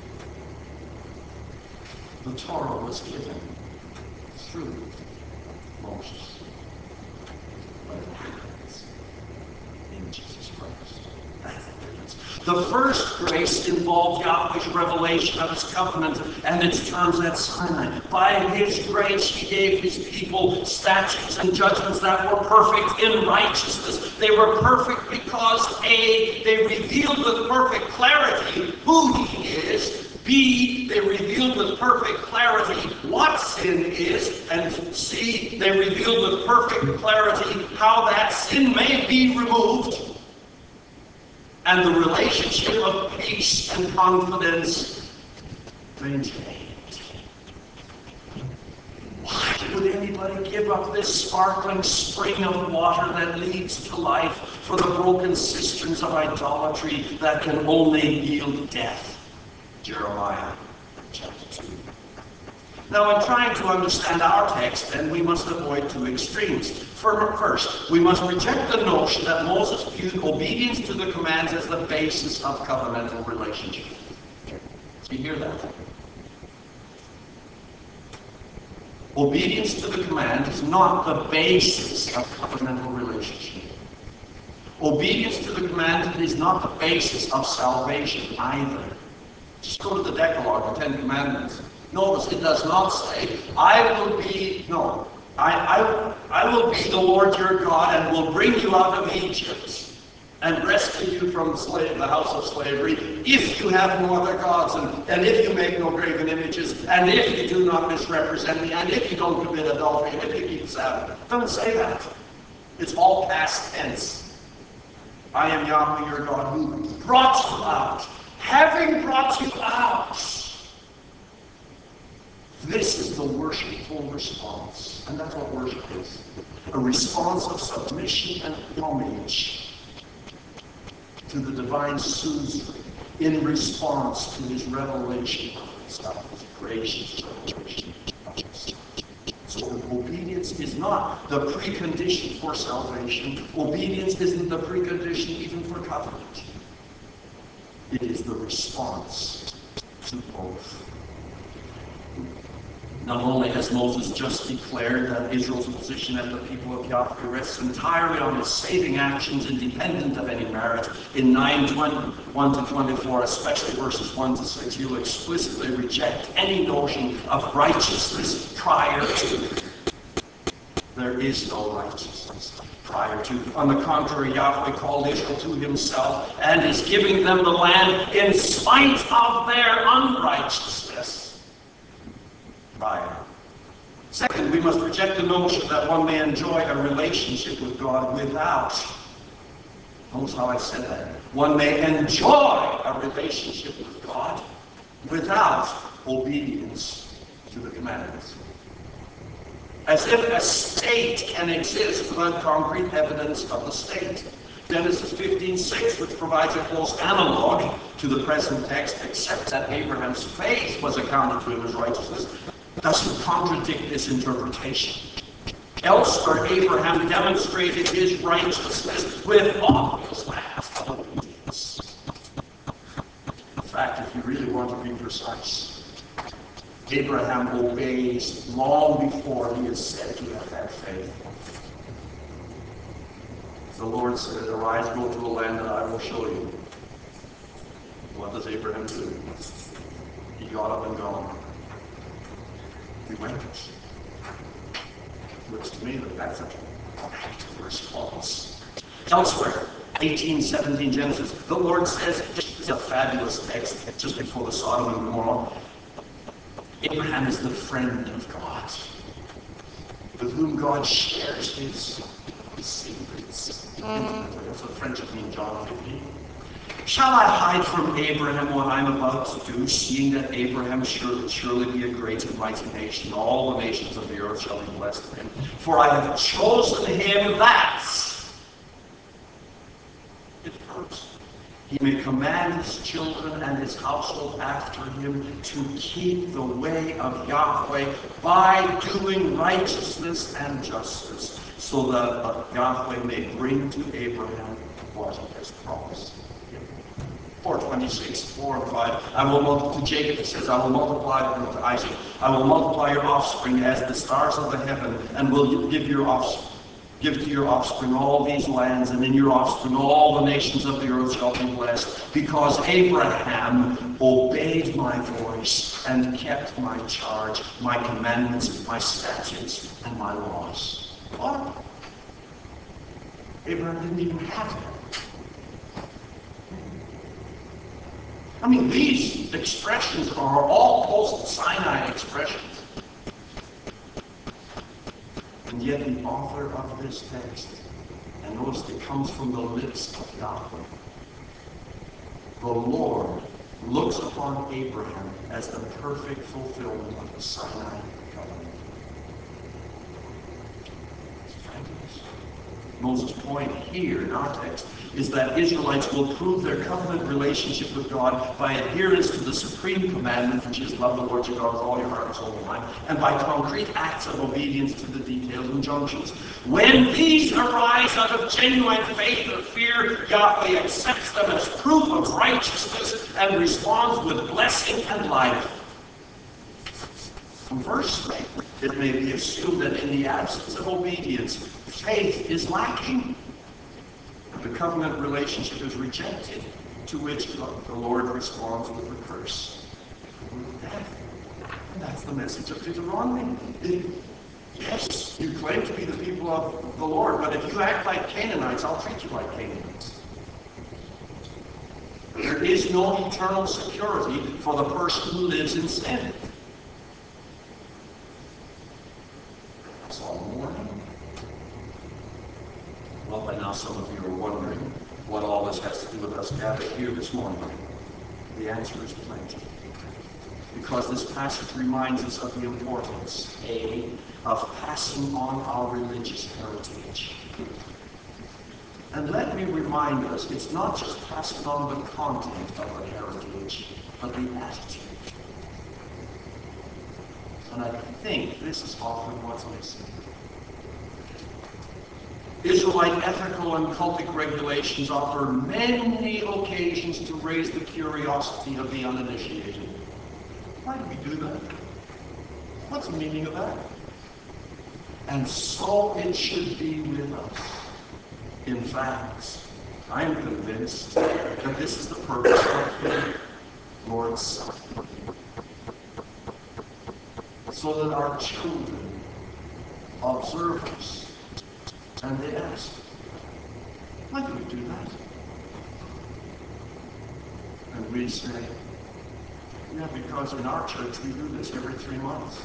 The Torah was given through Moses, but it happens in Jesus Christ. That's the difference. The first grace involved Yahweh's revelation of his covenant and its terms at Sinai. By his grace, he gave his people statutes and judgments that were perfect in righteousness. They were perfect because A, they revealed with perfect clarity who he is. B, they revealed with perfect clarity what sin is. And C, they revealed with perfect clarity how that sin may be removed. And the relationship of peace and confidence maintained. Why would anybody give up this sparkling spring of water that leads to life for the broken cisterns of idolatry that can only yield death? Jeremiah chapter two. Now, in trying to understand our text, then, we must avoid two extremes. First, we must reject the notion that Moses viewed obedience to the commands as the basis of covenantal relationship. Do you hear that? Obedience to the command is not the basis of covenantal relationship. Obedience to the command is not the basis of salvation either. Just go to the Decalogue, the Ten Commandments. Notice it does not say, I will be, no, I, I, I will be the Lord your God and will bring you out of Egypt and rescue you from slave, the house of slavery, if you have no other gods, and, and if you make no graven images, and if you do not misrepresent me, and if you don't commit adultery, and if you keep Sabbath. It doesn't say that. It's all past tense. I am Yahweh your God who brought you out. Having brought you out, this is the worshipful response. And that's what worship is. A response of submission and homage to the divine suzerain in response to his revelation of himself, his gracious revelation. So obedience is not the precondition for salvation. Obedience isn't the precondition even for covenant. It is the response to both. Not only has Moses just declared that Israel's position as the people of Yahweh rests entirely on his saving actions independent of any merit, in nine twenty-one to twenty-four, especially verses one to six, he'll explicitly reject any notion of righteousness prior to. There is no righteousness prior to. On the contrary, Yahweh called Israel to himself and is giving them the land in spite of their unrighteousness. Prior. Second, we must reject the notion that one may enjoy a relationship with God without. Notice how I said that. One may enjoy a relationship with God without obedience to the commandments. As if a state can exist without concrete evidence of the state. Genesis fifteen six, which provides a close analog to the present text, except that Abraham's faith was accounted to him as righteousness, doesn't contradict this interpretation. Elsewhere, Abraham demonstrated his righteousness with obvious acts of obedience. In fact, if you really want to be precise, Abraham obeys long before he is said to have had faith. The Lord said, arise, go to a land that I will show you. What does Abraham do? He got up and gone. He went. Looks to me that that's a active response. Elsewhere, eighteen seventeen Genesis, the Lord says, this is a fabulous text just before the Sodom and Gomorrah. Abraham is the friend of God, with whom God shares his secrets. That's what friendship means, John fifteen. Shall I hide from Abraham what I'm about to do, seeing that Abraham shall surely be a great and mighty nation? All the nations of the earth shall be blessed in him. For I have chosen him that it hurts. He may command his children and his household after him to keep the way of Yahweh by doing righteousness and justice, so that Yahweh may bring to Abraham what he has promised. four twenty-six, four and five. I will multiply to Jacob, it says, I will multiply to Isaac. I will multiply your offspring as the stars of the heaven, and will give your offspring. Give to your offspring all these lands, and in your offspring all the nations of the earth shall be blessed, because Abraham obeyed my voice and kept my charge, my commandments, my statutes, and my laws. What? Abraham didn't even have them. I mean, these expressions are all post-Sinai expressions. And yet the author of this text, and notice it comes from the lips of Yahweh, the Lord looks upon Abraham as the perfect fulfillment of the Sinai covenant. It's fabulous. Moses' point here in our text is that Israelites will prove their covenant relationship with God by adherence to the supreme commandment, which is love the Lord your God with all your heart and soul and mind, and by concrete acts of obedience to the detailed injunctions. When these arise out of genuine faith or fear, Yahweh accepts them as proof of righteousness and responds with blessing and life. Conversely, it may be assumed that in the absence of obedience, faith is lacking. The covenant relationship is rejected, to which the Lord responds with a curse. And that's the message of Deuteronomy. Yes, you claim to be the people of the Lord, but if you act like Canaanites, I'll treat you like Canaanites. There is no eternal security for the person who lives in sin. That's all the warning. Well, by now some of you are wondering what all this has to do with us gathered here this morning. The answer is plenty. Because this passage reminds us of the importance, A, of passing on our religious heritage. And let me remind us, it's not just passing on the content of the heritage, but the attitude. And I think this is often what's missing. Israelite ethical and cultic regulations offer many occasions to raise the curiosity of the uninitiated. Why do we do that? What's the meaning of that? And so it should be with us. In fact, I am convinced that this is the purpose of the Lord's Supper. So that our children observe us. And they ask, why do we do that? And we say, yeah, because in our church we do this every three months.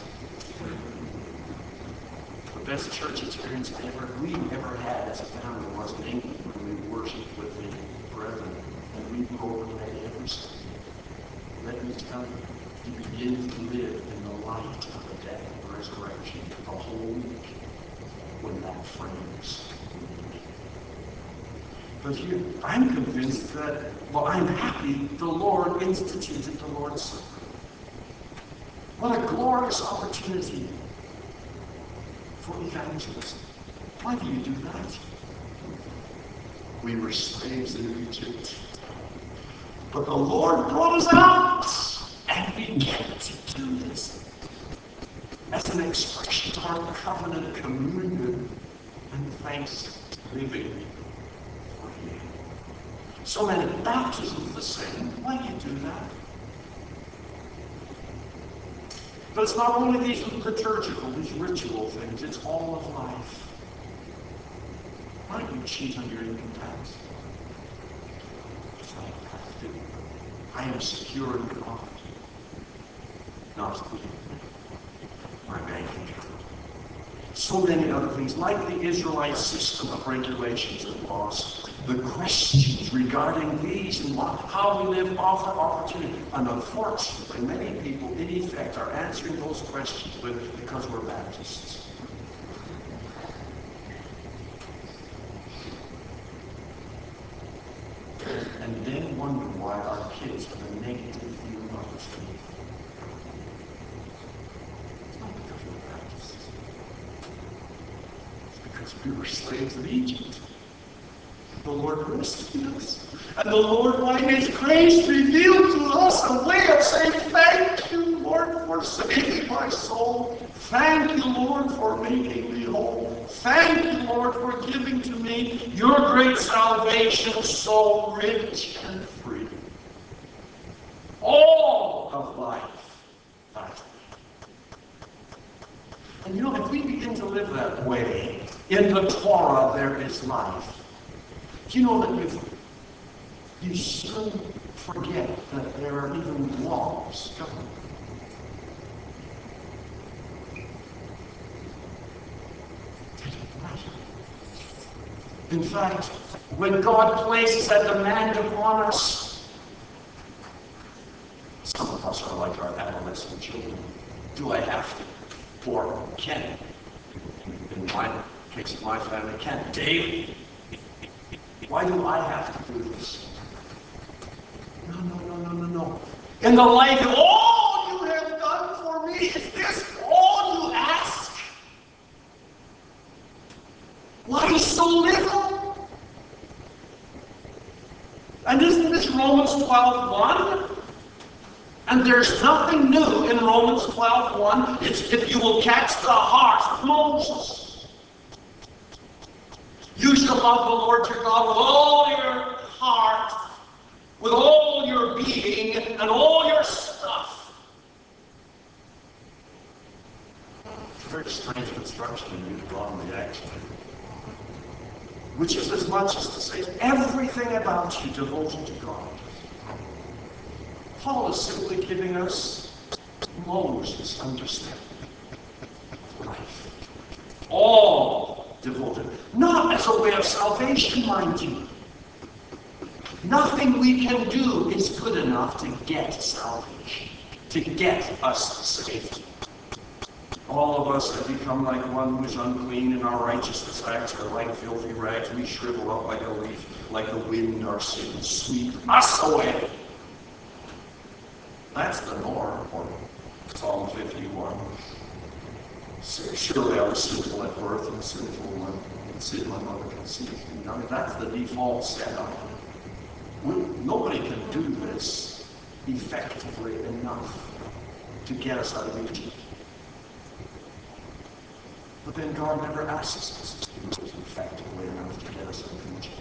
The best church experience ever we ever had as a family was in England when we worshiped with the brethren. And we would go over to that every Sunday. Let me tell you, you begin to live in the light of the death and resurrection the whole week. When that frames. But here, I'm convinced that, well, I'm happy the Lord instituted the Lord's Supper. What a glorious opportunity for evangelism. Why do you do that? We were slaves in Egypt. But the Lord brought us out, and we get to do this. As an expression of our covenant communion and thanksgiving for Him. So many baptisms the same. Why do you do that? But it's not only these liturgical, these ritual things, it's all of life. cheat on your income tax. I don't have to. I am secure in God. Not my bank account. So many other things, like the Israelite system of regulations and laws. The questions regarding these and what, how we live offer opportunity. And unfortunately, many people, in effect, are answering those questions with, because we're Baptists. And then wonder why our kids have a negative view of the faith. It's not because we're Baptists. It's because we were slaves of Egypt. The Lord rescued us. And the Lord, by His grace, revealed to us a way of saying, thank you, Lord, for saving my soul. Thank you, Lord, for making me whole. Thank you, Lord, for giving to me your great salvation, so rich and free. All of life. That. And you know, if we begin to live that way, in the Torah there is life. Do you know that you you soon forget that there are even laws governing? In fact, when God places a demand upon us, some of us are like our adolescent children. Do I have to? Or can? In my case of my family, can daily. Why do I have to do this? No, no, no, no, no, no. In the light of all you have done for me, is this all you ask? Why so little? And isn't this Romans twelve one? And there's nothing new in Romans twelve one. It's if you will catch the heart of Moses. You shall love the Lord your God with all your heart, with all your being, and all your stuff. Very strange instruction in Deuteronomy, actually. Which is as much as to say everything about you devoted to God. Paul is simply giving us Moses' understanding of life. All devoted. Not as a way of salvation, mind you. Nothing we can do is good enough to get salvation, to get us saved. All of us have become like one who is unclean, and our righteousness acts are like filthy rags. We shrivel up like a leaf, like the wind our sins sweep us away. That's the norm, or Psalm fifty-one. Surely I was sinful at birth and sinful when sin my mother conceived me. I mean, that's the default setup. We, nobody can do this effectively enough to get us out of Egypt. But then God never asks us to do it effectively enough to get us out of Egypt.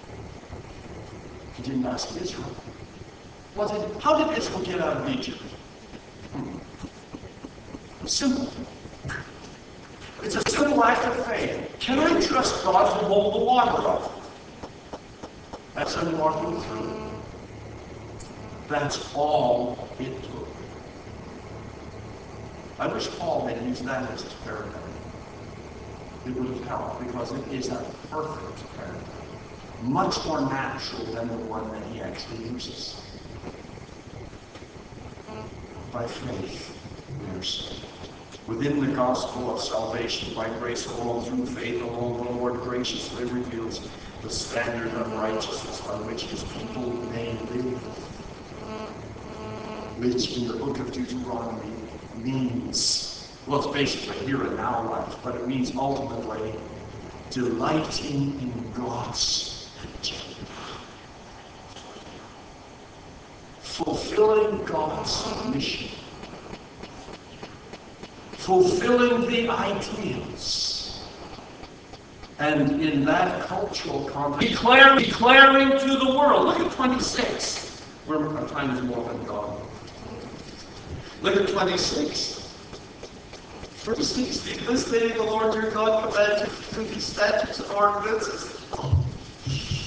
He didn't ask Israel. Was it, how did Israel get out of Egypt? Hmm. Simple. It's a simple act of faith. Can I trust God to hold the water up as I'm walking through? That's all it took. I wish Paul had used that as his paradigm. It would have helped, because it is a perfect paradigm. Much more natural than the one that he actually uses. By faith, we are saved. Within the gospel of salvation, by grace alone, through faith alone, the Lord graciously reveals the standard of righteousness on which his people may live. Which in the book of Deuteronomy means, well, it's basically here and now life, but it means ultimately delighting in God's agenda. Fulfilling God's mission. Fulfilling the ideals. And in that cultural context, declaring, declaring to the world. Look at twenty-six. Where our time is more than gone. Look at twenty-six. Verse sixteen. This day the Lord your God commands you to keep his statutes and ordinances